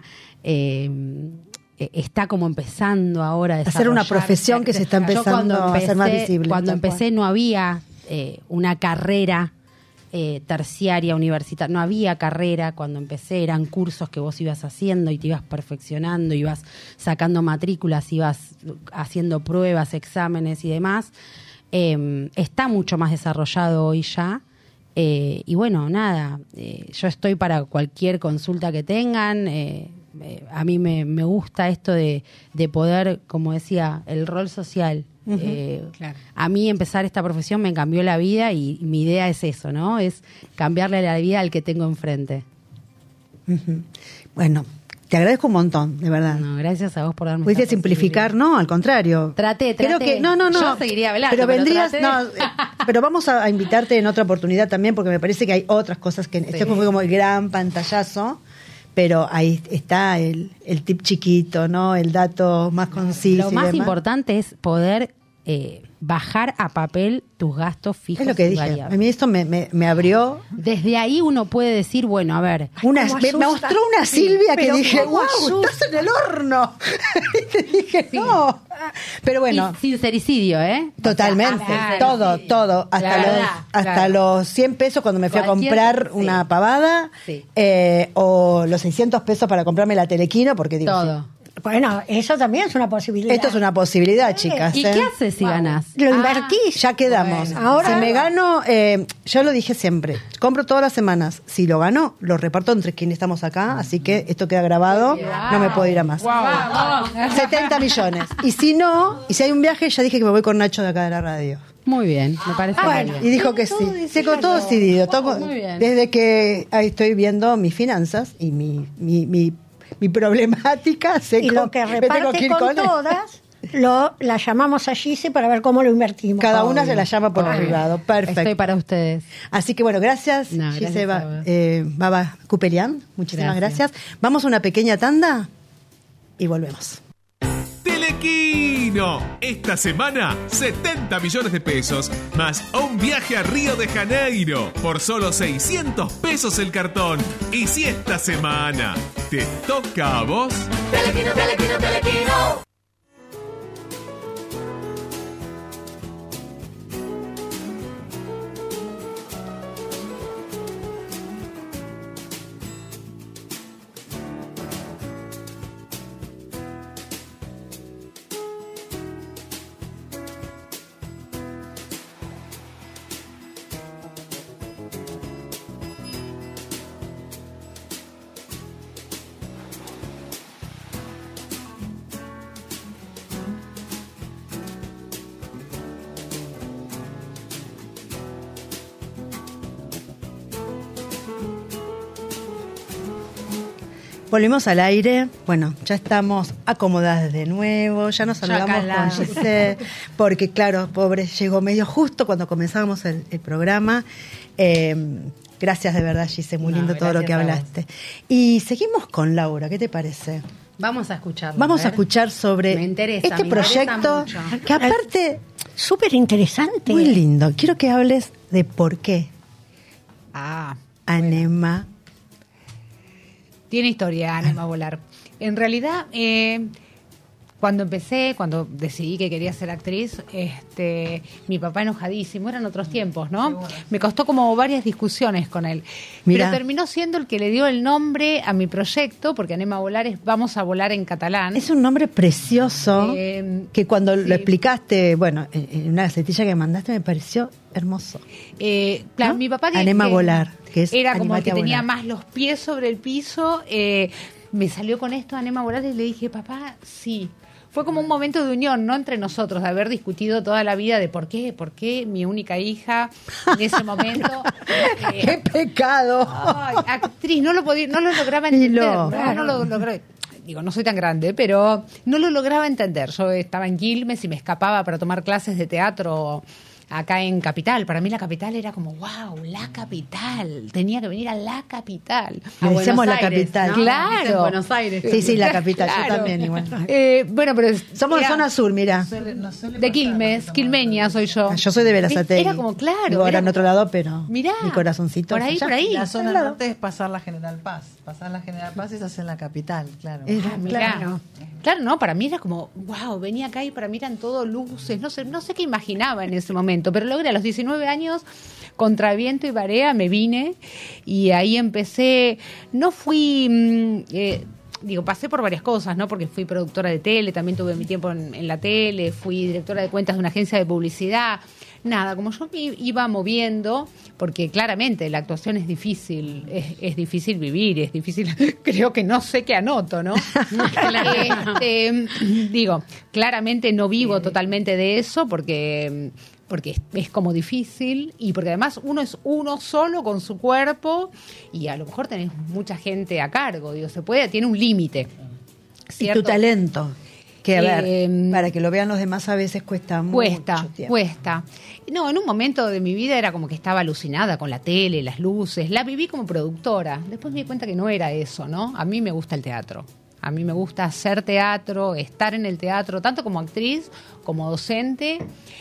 está como empezando ahora a Hacer una desarrollarse. profesión que se está Yo empezando a hacer más visible. Cuando tal cual. empecé no había una carrera terciaria, universitaria, no había carrera. Cuando empecé eran cursos que vos ibas haciendo y te ibas perfeccionando, ibas sacando matrículas, ibas haciendo pruebas, exámenes y demás. Está mucho más desarrollado hoy ya. Y bueno, nada, yo estoy para cualquier consulta que tengan. A mí me gusta esto de poder, como decía, el rol social. Claro. A mí empezar esta profesión me cambió la vida y mi idea es eso, ¿no? Es cambiarle la vida al que tengo enfrente. Ujú. Bueno, te agradezco un montón, de verdad. No, gracias a vos por darme Pudiste esta simplificar, ¿no? Al contrario. Traté. Creo que no. Yo seguiría hablando, pero vendrías, traté. no, pero vamos a invitarte en otra oportunidad también, porque me parece que hay otras cosas que esto fue como el gran pantallazo, pero ahí está el tip chiquito, ¿no? El dato más conciso. Lo y más demás. importante es poder bajar a papel tus gastos fijos. Es lo que y dije. variables. A mí esto me abrió. Desde ahí uno puede decir, bueno, a ver, Me asusta. mostró una Silvia que pero dije, cómo wow, estás en el horno. Y te dije, no. Pero bueno, sincericidio, ¿eh? totalmente. Claro. Todo. Hasta los 100 pesos cuando me fui a Cualquier- comprar sí. una pavada. Sí. O los 600 pesos para comprarme la Telequino, porque digo, Todo. Bueno, eso también es una posibilidad. esto es una posibilidad, chicas. ¿Y qué haces si ganás? Lo invertís. Ya quedamos. Bueno, ahora- si me gano, yo lo dije siempre, compro todas las semanas. Si lo gano, lo reparto entre quienes estamos acá, así que esto queda grabado, no me puedo ir a más. 70 millones. Y si no, y si hay un viaje, ya dije que me voy con Nacho de acá de la radio. Muy bien, me parece muy bien. Y dijo que sí. Se con todo decidido. Muy bien. Desde que ahí estoy viendo mis finanzas y mi problemática, sé Y lo que me tengo que reparte ir con él. todas, la llamamos a Gise para ver cómo lo invertimos. Cada una se la llama por Obvio. privado. Perfecto. Estoy para ustedes. Así que bueno, gracias, No, gracias Gise a vos. Baba Cuperian. Muchísimas gracias. Vamos a una pequeña tanda y volvemos. Telequino. Esta semana, 70 millones de pesos, más un viaje a Río de Janeiro por solo 600 pesos el cartón. Y si esta semana te toca a vos... Volvimos al aire. Bueno, ya estamos acomodadas de nuevo. Ya nos saludamos Chacalá. con Gise. Porque, claro, pobre, llegó medio justo cuando comenzábamos el programa. Gracias de verdad, Gise. Muy No, lindo todo lo que gracias a hablaste. Y seguimos con Laura. ¿Qué te parece? Vamos a escucharlo. Vamos a ver. escuchar sobre Me interesa, este me interesa proyecto. mucho. Que aparte, Súper interesante. muy lindo. Quiero que hables de por qué Anema. Tiene historia, Anema Volar. En realidad, Cuando decidí que quería ser actriz, mi papá enojadísimo, eran otros tiempos, ¿no? Seguro, sí. Me costó como varias discusiones con él. Mirá. Pero terminó siendo el que le dio el nombre a mi proyecto, porque Anem a volar es Vamos a volar en catalán. Es un nombre precioso que cuando lo explicaste, bueno, en una gacetilla que mandaste me pareció hermoso. Claro, ¿no? mi papá Anem a volar, que es era como el que Animate a tenía volar. más los pies sobre el piso. Me salió con esto Anem a volar y le dije, papá, sí. Fue como un momento de unión, ¿no? Entre nosotros, de haber discutido toda la vida de por qué mi única hija en ese momento. ¡Qué pecado! Ay, actriz, no lo lograba entender. No lo logré. Digo, no soy tan grande, pero no lo lograba entender. Yo estaba en Quilmes y me escapaba para tomar clases de teatro acá en Capital. Para mí la Capital era como, wow, la Capital. Tenía que venir a la Capital. Le decimos la capital. ¿no? Claro. Dicen Buenos Aires. Sí, la capital, Claro. yo también igual. Bueno, pero Somos de era zona sur, mira. de Quilmes, quilmeña soy yo. Yo soy de Berazategui. Era como, claro. Vivo ahora era en otro lado, pero Mirá, mi corazoncito por ahí, es allá. por ahí. La zona Al lado. norte es pasar la General Paz. Pasar la General Paz es hacer la capital, claro. Mirá. Claro, no, para mí era como, wow, venía acá y para mí eran todo luces, no sé qué imaginaba en ese momento, pero logré a los 19 años, contra viento y marea, me vine y ahí empecé, no fui... pasé por varias cosas, ¿no? Porque fui productora de tele, también tuve mi tiempo en la tele, fui directora de cuentas de una agencia de publicidad. Nada, como yo me iba moviendo, porque claramente la actuación es difícil, es difícil vivir, es difícil, creo que no sé qué anoto, ¿no? Claramente no vivo totalmente de eso porque es como difícil y porque además uno es uno solo con su cuerpo y a lo mejor tenés mucha gente a cargo, tiene un límite. Y tu talento. Que a ver, Eh, para que lo vean los demás a veces cuesta mucho tiempo. Cuesta. No, en un momento de mi vida era como que estaba alucinada con la tele, las luces, la viví como productora. Después me di cuenta que no era eso, ¿no? A mí me gusta el teatro. A mí me gusta hacer teatro, estar en el teatro, tanto como actriz, como docente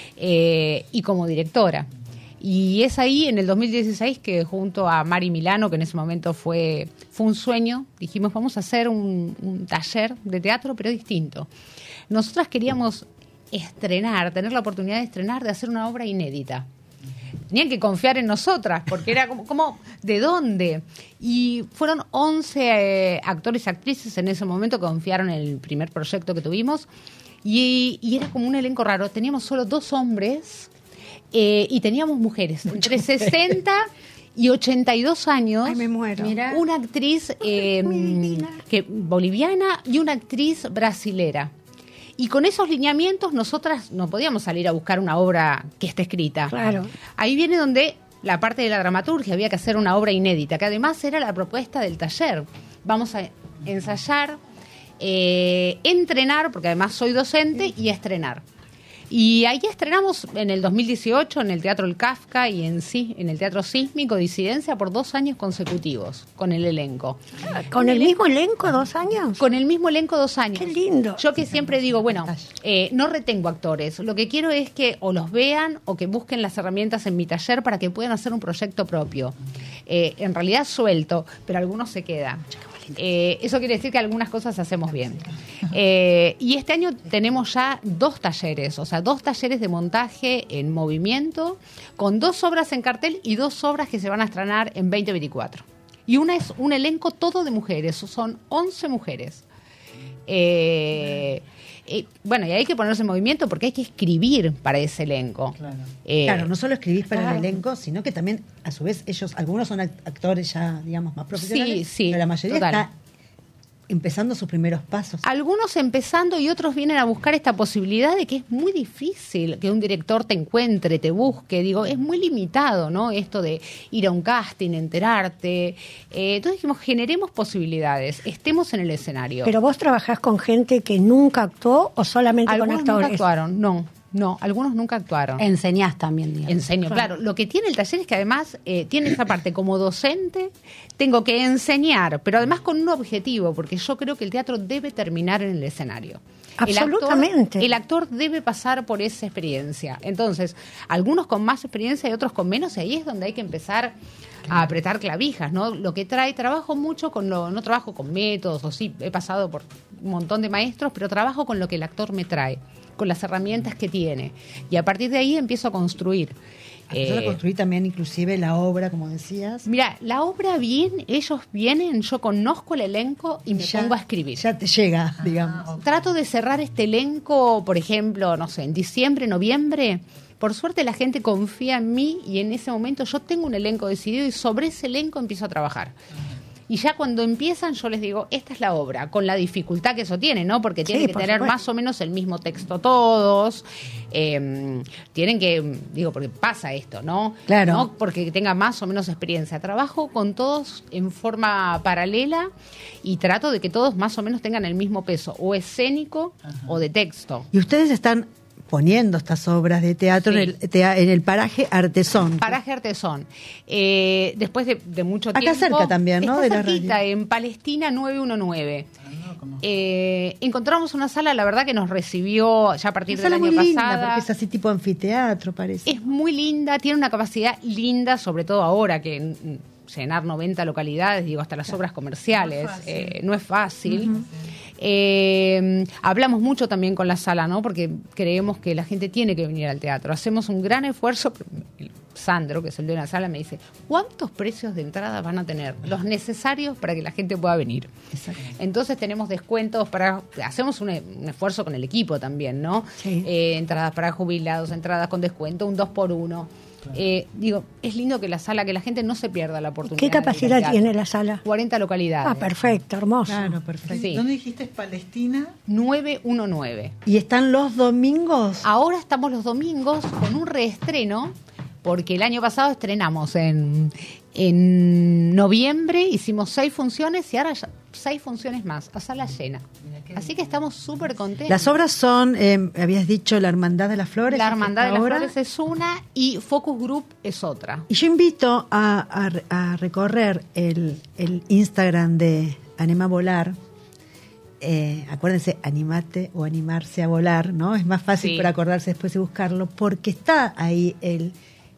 y como directora. Y es ahí, en el 2016, que junto a Mari Milano, que en ese momento fue un sueño, dijimos, vamos a hacer un taller de teatro, pero distinto. Nosotras queríamos tener la oportunidad de estrenar, de hacer una obra inédita. Tenían que confiar en nosotras, porque era como ¿de dónde? Y fueron 11 actores y actrices en ese momento que confiaron en el primer proyecto que tuvimos. Y era como un elenco raro. Teníamos solo 2 hombres y teníamos mujeres. Entre 60 y 82 años. Ay, me muero. Mira, una actriz boliviana y una actriz brasilera. Y con esos lineamientos nosotras no podíamos salir a buscar una obra que esté escrita. Claro. Ahí viene donde la parte de la dramaturgia, había que hacer una obra inédita, que además era la propuesta del taller. Vamos a ensayar, entrenar, porque además soy docente, y estrenar. Y ahí estrenamos en el 2018 en el Teatro El Kafka y en el Teatro Sísmico Disidencia por 2 años consecutivos con el elenco. ¿Con el mismo elenco 2 años? Con el mismo elenco 2 años. Qué lindo. Yo que siempre digo, bueno, no retengo actores. Lo que quiero es que o los vean o que busquen las herramientas en mi taller para que puedan hacer un proyecto propio. En realidad suelto, pero algunos se quedan. Eso quiere decir que algunas cosas hacemos bien. Y este año tenemos ya 2 talleres, o sea, 2 talleres de montaje en movimiento, con 2 obras en cartel y 2 obras que se van a estrenar en 2024. Y una es un elenco todo de mujeres, son 11 mujeres. Bueno, y hay que ponerse en movimiento porque hay que escribir para ese elenco. Claro, no solo escribís para el elenco, sino que también, a su vez, algunos son actores ya, digamos, más profesionales, sí, pero la mayoría total. está empezando sus primeros pasos. Algunos empezando y otros vienen a buscar esta posibilidad de que es muy difícil que un director te encuentre, te busque. Digo, es muy limitado, ¿no? Esto de ir a un casting, enterarte. Entonces dijimos, generemos posibilidades, estemos en el escenario. ¿Pero vos trabajás con gente que nunca actuó o solamente Algunos con actores? nunca actuaron, no. No, algunos nunca actuaron. Enseñás también, digamos. Enseño, claro. Lo que tiene el taller es que además tiene esa parte como docente, tengo que enseñar, pero además con un objetivo, porque yo creo que el teatro debe terminar en el escenario. Absolutamente. El actor debe pasar por esa experiencia. Entonces, algunos con más experiencia y otros con menos, y ahí es donde hay que empezar a apretar clavijas, ¿no? Lo que trabajo mucho no trabajo con métodos, o sí, he pasado por un montón de maestros, pero trabajo con lo que el actor me trae, con las herramientas que tiene. Y a partir de ahí empiezo a construir. Empezar a construir también inclusive la obra, como decías. Mira, la obra ellos vienen, yo conozco el elenco y me pongo a escribir. Ya te llega, digamos. Trato de cerrar este elenco, por ejemplo, no sé, en diciembre, noviembre. Por suerte la gente confía en mí y en ese momento yo tengo un elenco decidido y sobre ese elenco empiezo a trabajar. Y ya cuando empiezan yo les digo, esta es la obra, con la dificultad que eso tiene, ¿no? Porque tienen que tener más o menos el mismo texto todos, tienen que, porque pasa esto, ¿no? Claro. ¿No? Porque tenga más o menos experiencia. Trabajo con todos en forma paralela y trato de que todos más o menos tengan el mismo peso, o escénico o de texto. Y ustedes están poniendo estas obras de teatro Sí. en el paraje Artesón. Paraje Artesón. Después de mucho Acá tiempo. cerca también, ¿no? Está De la cerquita, radio. en Palestina 919. Encontramos una sala, la verdad que nos recibió ya a partir Una del sala año muy linda, pasado. porque es así tipo anfiteatro, parece. Es muy linda, tiene una capacidad linda, sobre todo ahora que llenar 90 localidades, hasta las obras comerciales, no es fácil. Hablamos mucho también con la sala, ¿no? Porque creemos que la gente tiene que venir al teatro. Hacemos un gran esfuerzo. Sandro, que es el de la sala, me dice, ¿cuántos precios de entrada van a tener? Los necesarios para que la gente pueda venir. Exacto. Entonces tenemos descuentos hacemos un esfuerzo con el equipo también, ¿no? Sí. Entradas para jubilados, entradas con descuento, un 2x1. Es lindo que la gente no se pierda la oportunidad. ¿Qué capacidad tiene la sala? 40 localidades. Ah, perfecto, hermoso. Claro, perfecto. Sí. ¿Dónde dijiste? ¿Es Palestina? 919. ¿Y están los domingos? Ahora estamos los domingos con un reestreno, porque el año pasado estrenamos en noviembre, hicimos 6 funciones y ahora 6 funciones más, a sala llena. Así que estamos súper contentos. Las obras son, habías dicho, La Hermandad de las Flores. La Hermandad de las obra. Flores es una y Focus Group es otra. Y yo invito a recorrer el Instagram de Anima a Volar. Acuérdense, animate o animarse a volar, ¿no? Es más fácil Sí. para acordarse después y buscarlo, porque está ahí el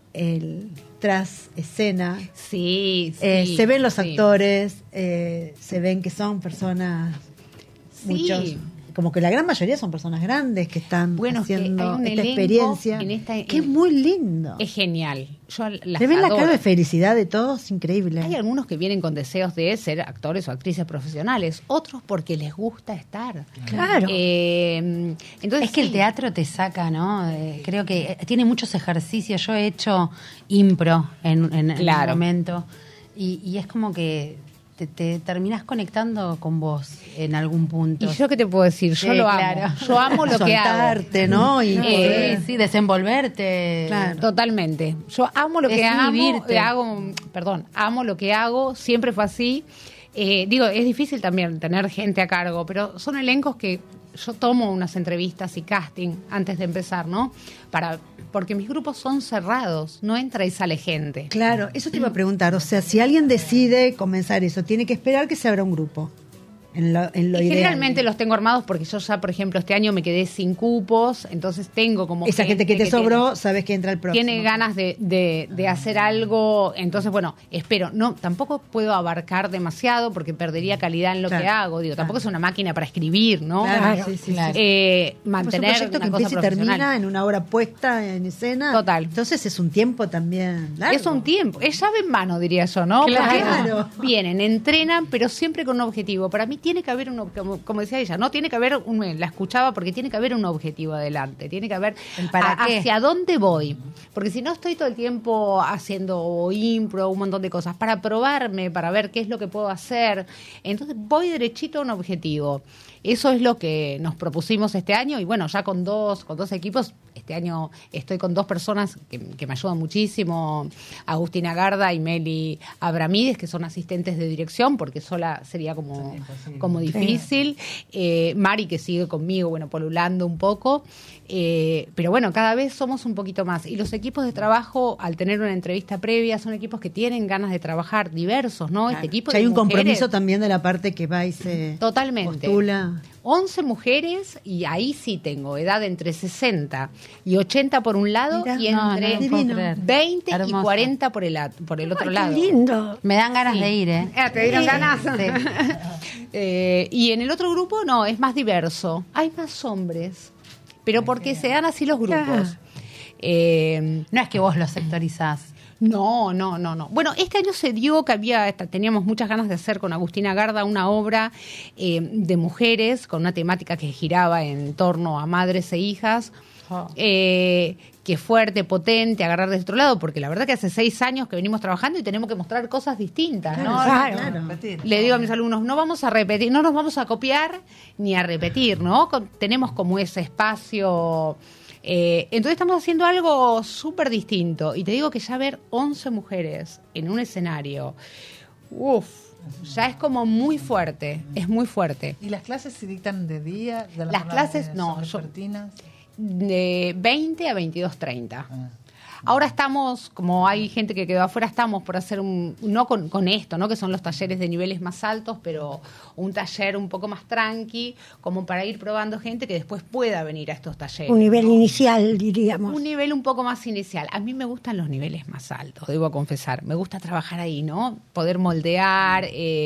tras escena. Sí, Se ven los sí. actores, se ven que son personas, Sí. muchos, como que la gran mayoría son personas grandes que están Bueno, es que haciendo hay un esta elenco experiencia, que es muy lindo. Es genial. Yo las Se ve la adoro. cara de felicidad de todos, increíble. Hay algunos que vienen con deseos de ser actores o actrices profesionales, otros porque les gusta estar. Claro. Entonces Es que el teatro te saca, ¿no? Creo que tiene muchos ejercicios. Yo he hecho impro en Claro. un momento y es como que te terminás conectando con vos en algún punto. ¿Y yo qué te puedo decir? Yo Sí, lo amo. claro. Yo amo lo que hago. Soltarte, ¿no? Y poder- Sí, desenvolverte. Claro. Totalmente. Yo amo lo que Escribirte. amo lo que hago, siempre fue así. Es difícil también tener gente a cargo, pero son elencos que yo tomo unas entrevistas y casting antes de empezar, ¿no? Porque mis grupos son cerrados, no entra y sale gente. Claro, eso te iba a preguntar. O sea, si alguien decide comenzar eso, tiene que esperar que se abra un grupo. En lo Y ideal. generalmente los tengo armados porque yo ya, por ejemplo, este año me quedé sin cupos, entonces tengo como Esa gente que te sobró, tiene- sabes que entra el próximo. tiene ganas de hacer algo, entonces bueno, espero, no, tampoco puedo abarcar demasiado porque perdería calidad en lo Claro, que hago, tampoco es una máquina para escribir, ¿no? Claro, sí, sí, claro. sí. Mantener es un proyecto una que cosa empieza y profesional. termina en una hora puesta en escena. Total. Entonces es un tiempo también largo. Es un tiempo, es llave en mano, diría yo, ¿no? Claro. Porque vienen, entrenan, pero siempre con un objetivo. Para mí tiene que haber como decía ella, no tiene que haber la escuchaba porque tiene que haber un objetivo adelante, tiene que haber ¿El para qué? hacia dónde voy. Porque si no estoy todo el tiempo haciendo impro, un montón de cosas, para probarme, para ver qué es lo que puedo hacer, entonces voy derechito a un objetivo. eso es lo que nos propusimos este año y bueno, ya con dos equipos. Este año estoy con 2 personas que me ayudan muchísimo, Agustina Garda y Meli Abramides, que son asistentes de dirección, porque sola sería como difícil. Mari, que sigue conmigo, bueno, polulando un poco. Pero bueno, cada vez somos un poquito más. Y los equipos de trabajo, al tener una entrevista previa, son equipos que tienen ganas de trabajar, diversos, ¿no? Claro. Este equipo hay de un mujeres, compromiso también de la parte que va y se totalmente postula. 11 mujeres, y ahí sí tengo edad entre 60 y 80 por un lado, Mirá, y entre no puedo creer. 20 Hermoso. y 40 por el otro Ay, lado. qué lindo. Me dan ganas Sí. de ir, ¿eh? ¿Te dieron Sí. ganas? Sí. Y en el otro grupo no, es más diverso. Hay más hombres, pero porque se dan así los grupos. No es que vos los sectorizás. No. Bueno, este año se dio que teníamos muchas ganas de hacer con Agustina Garda una obra de mujeres con una temática que giraba en torno a madres e hijas. Que fuerte, potente, agarrar de otro lado, porque la verdad que hace 6 años que venimos trabajando y tenemos que mostrar cosas distintas, ¿no? Claro. Le digo a mis alumnos, no vamos a repetir, no nos vamos a copiar ni a repetir, ¿no? Tenemos como ese espacio. Entonces estamos haciendo algo súper distinto. Y te digo que ya ver 11 mujeres en un escenario, ya es como muy fuerte, es muy fuerte. ¿Y las clases se dictan de día? De Las clases, no, son yo- vespertinas? De 20 a 22:30. Ahora estamos, como hay gente que quedó afuera, estamos por hacer no con esto, ¿no? Que son los talleres de niveles más altos, pero un taller un poco más tranqui, como para ir probando gente que después pueda venir a estos talleres. Un nivel inicial, diríamos. Un nivel un poco más inicial. A mí me gustan los niveles más altos, debo confesar. Me gusta trabajar ahí, ¿no? Poder moldear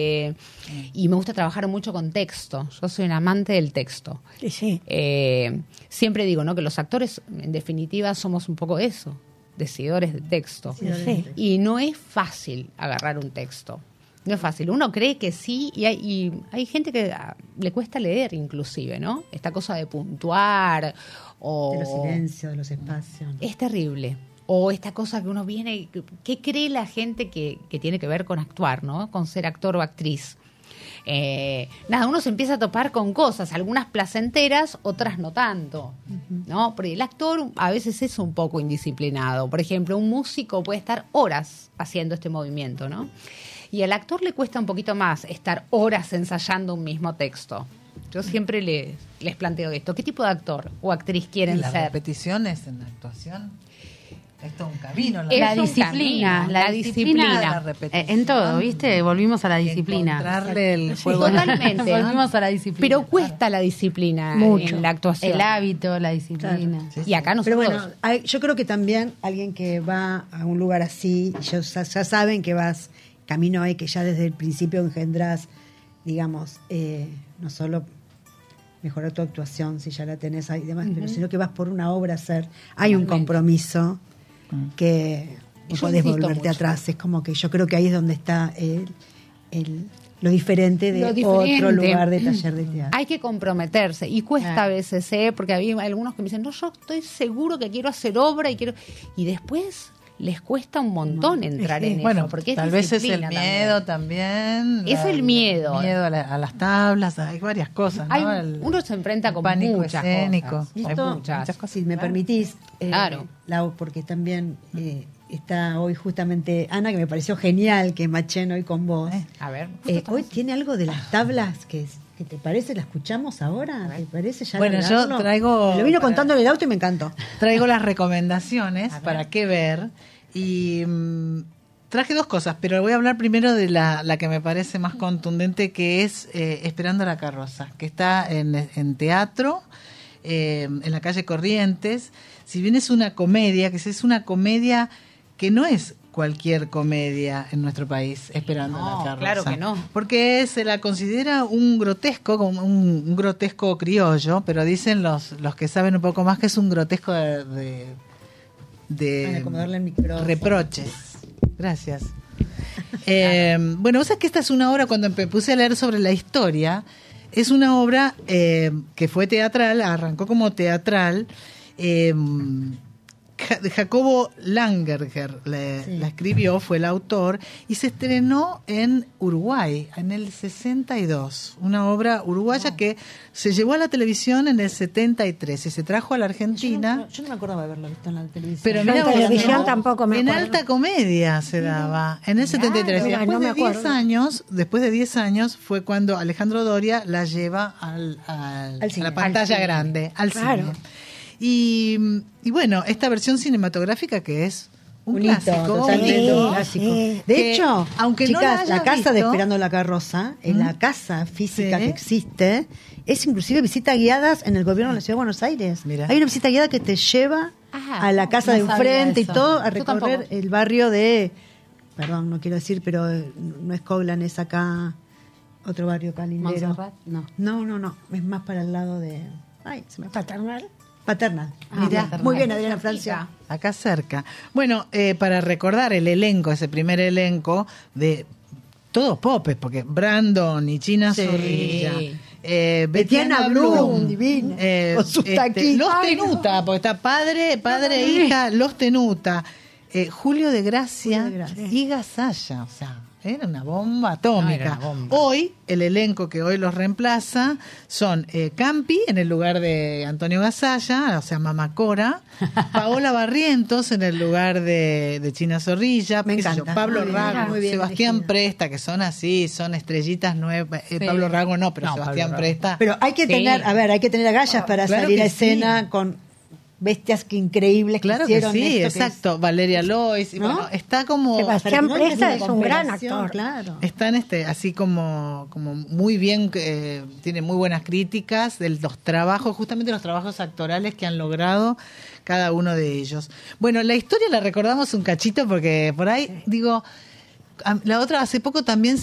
y me gusta trabajar mucho con texto. Yo soy un amante del texto. Sí. Siempre digo, ¿no? Que los actores, en definitiva, somos un poco eso, decidores de texto. Sí. Y no es fácil agarrar un texto. No es fácil. Uno cree que sí y hay gente que le cuesta leer inclusive, ¿no? Esta cosa de puntuar o... De los silencios, de los espacios. Es terrible. O esta cosa que uno viene... ¿Qué cree la gente que tiene que ver con actuar, ¿no? Con ser actor o actriz? Uno se empieza a topar con cosas, algunas placenteras, otras no tanto, ¿no? Porque el actor a veces es un poco indisciplinado. Por ejemplo, un músico puede estar horas haciendo este movimiento, ¿no? Y al actor le cuesta un poquito más estar horas ensayando un mismo texto. Yo siempre les planteo esto. ¿Qué tipo de actor o actriz quieren ¿Y las ser? repeticiones en la actuación? Esto es un camino. Es La un disciplina, camino, la la disciplina. disciplina. La repetición. En todo, ¿viste? Volvimos a la disciplina. Encontrarle el juego. Totalmente. Volvimos a la disciplina. Pero cuesta la disciplina Mucho. en la actuación. El hábito, la disciplina. Sí, Y acá Pero nosotros... bueno, yo creo que también alguien que va a un lugar así, ya saben que vas camino ahí, que ya desde el principio engendrás, digamos, no solo mejorar tu actuación, si ya la tenés ahí y demás, pero sino que vas por una obra a hacer. Hay un compromiso que no Yo podés insisto volverte mucho. atrás. Es como que yo creo que ahí es donde está lo diferente de Lo diferente. otro lugar de taller de teatro. Hay que comprometerse y cuesta a veces, porque había algunos que me dicen, no, yo estoy seguro que quiero hacer obra y después les cuesta un montón entrar en Bueno, eso, porque tal vez es el disciplina miedo también. Es el miedo. Miedo a las tablas, hay varias cosas, ¿no? Uno se enfrenta con pánico muchas escénico. cosas. Hay Esto, muchas si me permitís, Claro. Lau, porque también está hoy justamente Ana, que me pareció genial que machen hoy con vos. A ver. Hoy tiene algo de las tablas que te parece, ¿la escuchamos ahora? ¿Te parece ya? Bueno, yo largarlo? traigo- Me lo vino contando en el auto y me encantó. Traigo las recomendaciones para qué ver y traje 2 cosas, pero voy a hablar primero de la que me parece más contundente, que es Esperando la carroza, que está en teatro, en la calle Corrientes. Si bien es una comedia, es una comedia que no es cualquier comedia en nuestro país, Esperando No, la carroza. claro que no. Porque se la considera un grotesco, como un grotesco criollo, pero dicen los que saben un poco más que es un grotesco de acomodarle el micrófono. reproches. Gracias. Bueno, vos sabés que esta es una obra, cuando me puse a leer sobre la historia, es una obra que fue teatral, arrancó como teatral, que Jacobo Langerger la escribió, fue el autor, y se estrenó en Uruguay en el 62. Una obra uruguaya que se llevó a la televisión en el 73 y se trajo a la Argentina. Yo no me acordaba de haberlo visto en la televisión. Pero Yo mira, en televisión tampoco me en acuerdo. Alta Comedia se daba en el 73. mira, Después no me de 10 acuerdo. años, después de 10 años fue cuando Alejandro Doria la lleva a cine. la pantalla grande, al Claro. cine. Y bueno, esta versión cinematográfica que es un Un hito, clásico, totalmente un hito, un clásico. sí. De que, hecho, aunque no chicas, la la hayas casa de visto- Esperando la Carroza, en la casa física Sí. que existe, es inclusive visita guiadas en el gobierno de la Ciudad de Buenos Aires. Mira. Hay una visita guiada que te lleva a la casa no de sabía enfrente y eso. todo a Yo recorrer tampoco. el barrio de, perdón, no quiero decir, pero no es Coglan, es acá otro barrio calindero. Montserrat, no. No, es más para el lado de, ay, se me fue. Paternal. Paternal. Mira. Mira, muy bien, Adriana Francia. acá cerca. Bueno, para recordar el elenco, ese primer elenco de todos popes, porque Brandon y China Sí. Zorrilla, Betiana Blum, divina, con sus taquitos. Los Ay, no. Tenuta, porque está padre e hija, Los Tenuta, Julio de Gracia, Julio de Gracia. y Gasalla, o sea, era una bomba atómica. Era una bomba. Hoy, el elenco que hoy los reemplaza son Campi, en el lugar de Antonio Gasalla, o sea, Mamacora, Paola Barrientos, en el lugar de China Zorrilla, Me qué sé yo, encanta. Pablo Muy bien, Rago, muy bien Sebastián elegido. Presta, que son así, son estrellitas nuevas. Pablo Rago no, pero No, Sebastián Pablo Rago. Presta. Pero hay que Sí. tener, a ver, hay que tener agallas para claro salir que a escena sí. con bestias que increíbles Claro que que hicieron sí, esto, que es- exacto. Valeria Lois, y ¿no? bueno, está como... Sebastián para que no Presta haya es una un gran comparación, actor. Claro. Están así como muy bien, tiene muy buenas críticas de los trabajos, justamente los trabajos actorales que han logrado cada uno de ellos. Bueno, la historia la recordamos un cachito porque por ahí, digo, la otra, hace poco también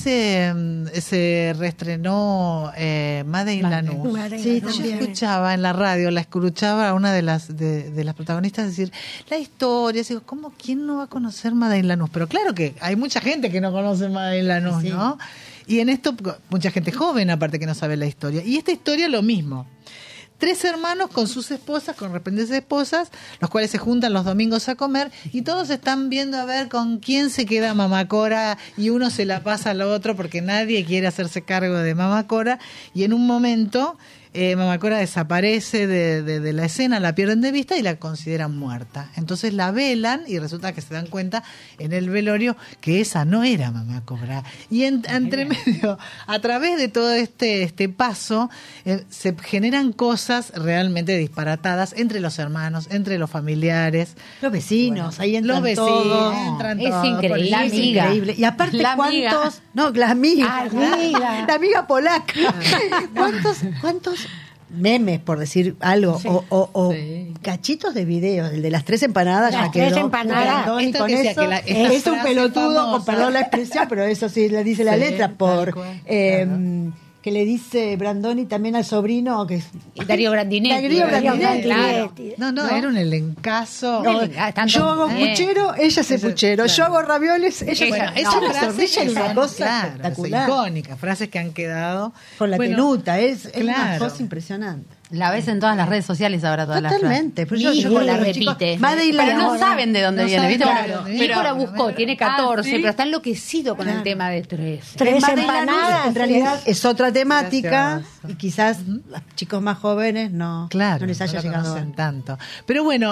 se reestrenó Made in Lanús. Sí, Yo también. escuchaba en la radio, la escuchaba a una de las protagonistas decir la historia. Digo, ¿cómo quién no va a conocer Made in Lanús? Pero claro que hay mucha gente que no conoce Made in Lanús, Sí. ¿no? Y en esto, mucha gente joven aparte que no sabe la historia. Y esta historia lo mismo. 3 hermanos con sus esposas, con respectivas esposas, los cuales se juntan los domingos a comer y todos están viendo a ver con quién se queda Mamacora y uno se la pasa al otro porque nadie quiere hacerse cargo de Mamacora y en un momento Mamacora desaparece de la escena, la pierden de vista y la consideran muerta. Entonces la velan y resulta que se dan cuenta en el velorio que esa no era Mamacora. Y entre medio, a través de todo este paso, se generan cosas realmente disparatadas entre los hermanos, entre los familiares. Los vecinos, ahí entran Los vecinos, todos. entran Es todos. increíble. La La amiga. increíble. Y aparte, La amiga. ¿cuántos? No, la amiga. amiga. La amiga polaca. ¿Cuántos memes, por decir algo, o Sí. cachitos de video? El de las 3 empanadas. Las ya 3 quedó. empanadas. Brandoni Esto con que decía eso, que esta es un frase pelotudo, famosa. con perdón la expresión, pero eso sí le dice la Sí, letra, tal por cual, que le dice Brandoni también al sobrino, que es Darío Grandinetti. Darío Grandinetti. Claro. No, era un elencazo. No, tanto- yo hago puchero, ella hace puchero. Yo hago ravioles, ella Ella- hace. no, Esa frases sonrisa es una son, cosa claro, espectacular. son icónicas, frases que han quedado. Con la Bueno, tenuta, es una claro. cosa impresionante. La ves en todas las redes sociales ahora, todas las Totalmente. Pero yo Hijo con la los chicos, repite. Madre y la Pero no hora. saben de dónde No viene, saben, ¿viste? claro. Mi hijo la buscó, tiene 14, ¿sí? pero está enloquecido con el tema de 13. 3 Madre y la empanadas. Luz, en realidad es otra temática Gracioso. y quizás los chicos más jóvenes no les haya no lo llegado. conocen tanto. Pero bueno,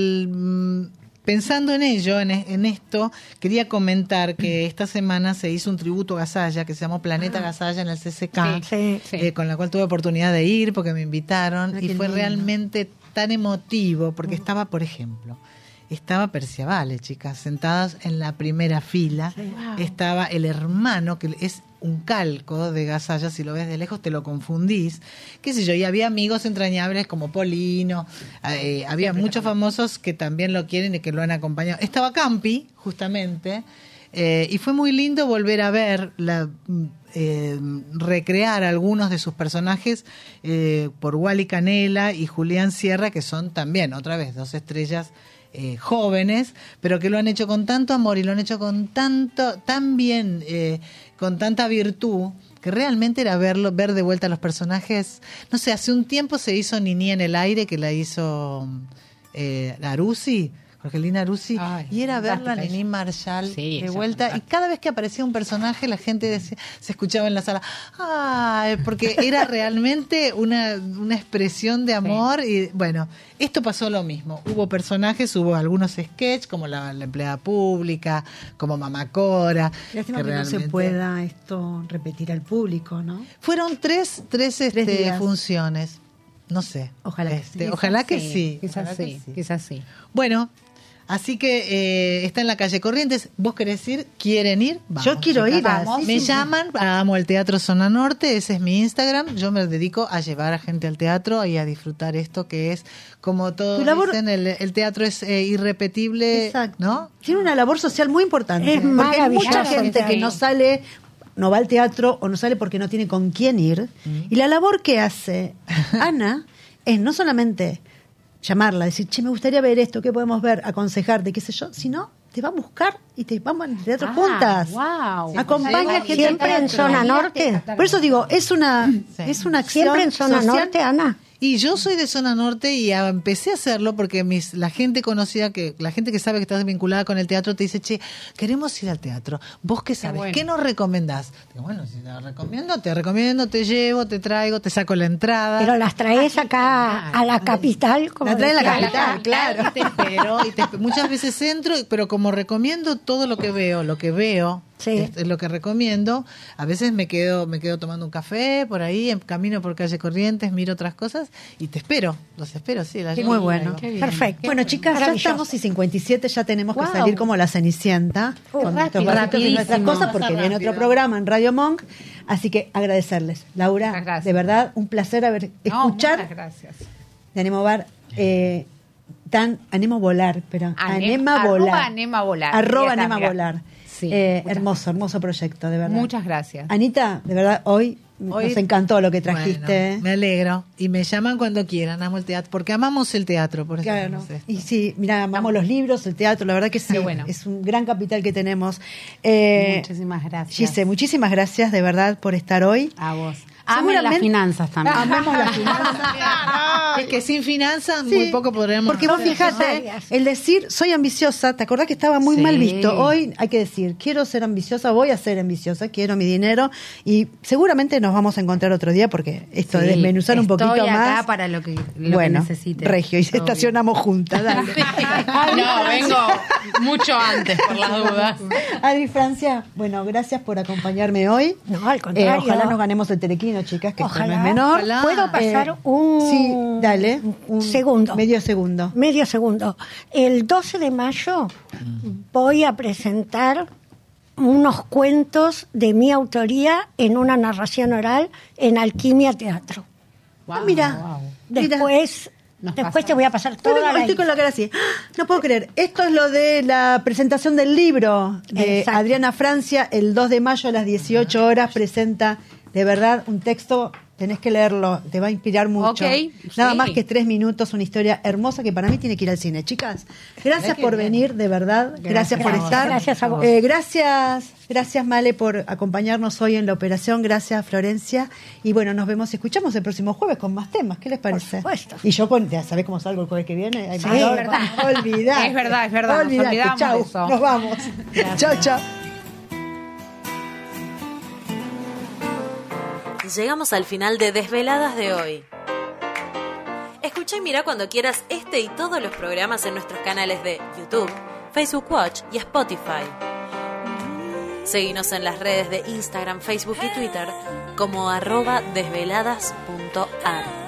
pensando en ello, en esto, quería comentar que esta semana se hizo un tributo a Gasalla que se llamó Planeta Gasalla en el CCK, Sí. Sí. con la cual tuve oportunidad de ir porque me invitaron Ay, y qué fue lindo. realmente tan emotivo porque estaba, por ejemplo, estaba Percia Vale, chicas, sentadas en la primera fila. Estaba el hermano, que es un calco de Gasalla, si lo ves de lejos te lo confundís, qué sé yo, y había amigos entrañables como Polino, había muchos famosos que también lo quieren y que lo han acompañado. Estaba Campi, justamente, y fue muy lindo volver a ver recrear algunos de sus personajes por Wally Canela y Julián Sierra, que son también, otra vez, 2 estrellas jóvenes, pero que lo han hecho con tanto amor y lo han hecho con tan bien, con tanta virtud, que realmente era ver de vuelta a los personajes. No sé, hace un tiempo se hizo Niní en el aire, que la hizo Aruzzi, Jorgelina Rusi, Ay, y era verla a fantástica Lenín Marshall Sí, de ella es vuelta, y fantástica. cada vez que aparecía un personaje la gente decía, se escuchaba en la sala, ¡ay! Porque era realmente una expresión de amor, y bueno, esto pasó lo mismo, hubo personajes, hubo algunos sketches, como la empleada pública, como Mamá Cora, Lástima que no se pueda esto repetir al público, ¿no? fueron tres días. funciones. No sé. Ojalá que sí. Ojalá que sí. Quizás Ojalá que sí, quizás sí. Bueno, así que está en la calle Corrientes. ¿Vos querés ir? ¿Quieren ir? Vamos, Yo quiero chicas. ir. Vamos. Me llaman, amo el Teatro Zona Norte, ese es mi Instagram. Yo me dedico a llevar a gente al teatro y a disfrutar esto que es, como todos Tu labor- dicen, el teatro es irrepetible, Exacto. ¿no? Tiene una labor social muy importante. Es porque hay maravilloso mucha el gente teatro. que no sale, no va al teatro o no sale porque no tiene con quién ir. Y la labor que hace Ana es no solamente llamarla, decir, che, me gustaría ver esto, ¿qué podemos ver? Aconsejarte, qué sé yo, sino te va a buscar y te vamos al teatro juntas. Wow. Acompaña gente Siempre al en teatro. zona norte. Por eso digo, es una acción Siempre en zona social. norte, Ana. Y yo soy de zona norte y empecé a hacerlo porque la gente conocida, la gente que sabe que estás vinculada con el teatro te dice, che, queremos ir al teatro. ¿Vos qué sabes? bueno. ¿Qué nos recomendás? Digo, bueno, si te recomiendo, te llevo, te traigo, te saco la entrada. Pero las traes acá a la capital. Como La traen a la decía. capital, claro. Y te espero, muchas veces entro, pero como recomiendo todo lo que veo, Sí. es lo que recomiendo. A veces me quedo tomando un café por ahí, camino por calle Corrientes, miro otras cosas y los espero, sí. las llevo Muy y bueno. traigo. Perfecto. Bueno, chicas, ya Maravilloso. estamos y 57, ya tenemos que Wow. salir como la Cenicienta con nuestros vasitos y nuestras rapidísimo. cosas porque Pasa viene rápido. otro programa en Radio Monk. Así que agradecerles. Laura, Muchas gracias. de verdad, un placer escuchar Muchas gracias. de Anemo Bar. Anemo Volar, pero Anema Volar. Anema Volar. Arroba Ahí está, Anema mira. Volar. Sí, Hermoso proyecto, de verdad. Muchas gracias. Anita, de verdad, hoy nos encantó lo que trajiste. Bueno, me alegro. Y me llaman cuando quieran, amo el teatro, porque amamos el teatro, por eso Claro. hacemos esto. Y sí, mira, amamos los libros, el teatro, la verdad que sí, Qué bueno. es un gran capital que tenemos. Muchísimas gracias. Gise, muchísimas gracias de verdad por estar hoy. A vos. Amen las Seguramente- finanzas también. Amemos las finanzas. Es que sin finanzas Sí, muy poco podremos porque vos hacer. fíjate, el decir soy ambiciosa, ¿te acordás que estaba muy Sí. mal visto? Hoy hay que decir, quiero ser ambiciosa, voy a ser ambiciosa, quiero mi dinero y seguramente nos vamos a encontrar otro día porque esto de Sí, desmenuzar un poquito estoy acá más. para lo que bueno, necesite. Regio, y Obvio. estacionamos juntas, dale. No, vengo mucho antes, por las dudas. Adri Francia, bueno, gracias por acompañarme hoy. No, al contrario. Ojalá nos ganemos el telequino, chicas, que esto no Ojalá. es menor. Ojalá. ¿Puedo pasar Sí, dale. segundo? Medio segundo. Medio segundo. El 12 de mayo voy a presentar unos cuentos de mi autoría en una narración oral en Alquimia Teatro. Mira. Después te voy a pasar Estoy, toda la estoy con la cara así. ¡Ah! No puedo creer. Esto es lo de la presentación del libro de Exacto. Adriana Francia. El 2 de mayo a las 18 horas presenta de verdad un texto. Tenés que leerlo, te va a inspirar mucho. Ok, Nada sí. más que 3 minutos, una historia hermosa que para mí tiene que ir al cine. Chicas, gracias por venir, de verdad. Gracias por a vos. estar. Gracias a vos. Gracias Male por acompañarnos hoy en la operación. Gracias Florencia. Y bueno, nos vemos y escuchamos el próximo jueves con más temas. ¿Qué les parece? supuesto. Y yo, ya sabés cómo salgo el jueves que viene. Ay, Sí, no, es verdad. Olvidate. Es verdad, nos Olvidate. olvidamos Chau, de eso. nos vamos. Chao, chao. Llegamos al final de Desveladas de hoy. Escucha y mira cuando quieras este y todos los programas en nuestros canales de YouTube, Facebook Watch y Spotify. Seguinos en las redes de Instagram, Facebook y Twitter como @desveladas.ar.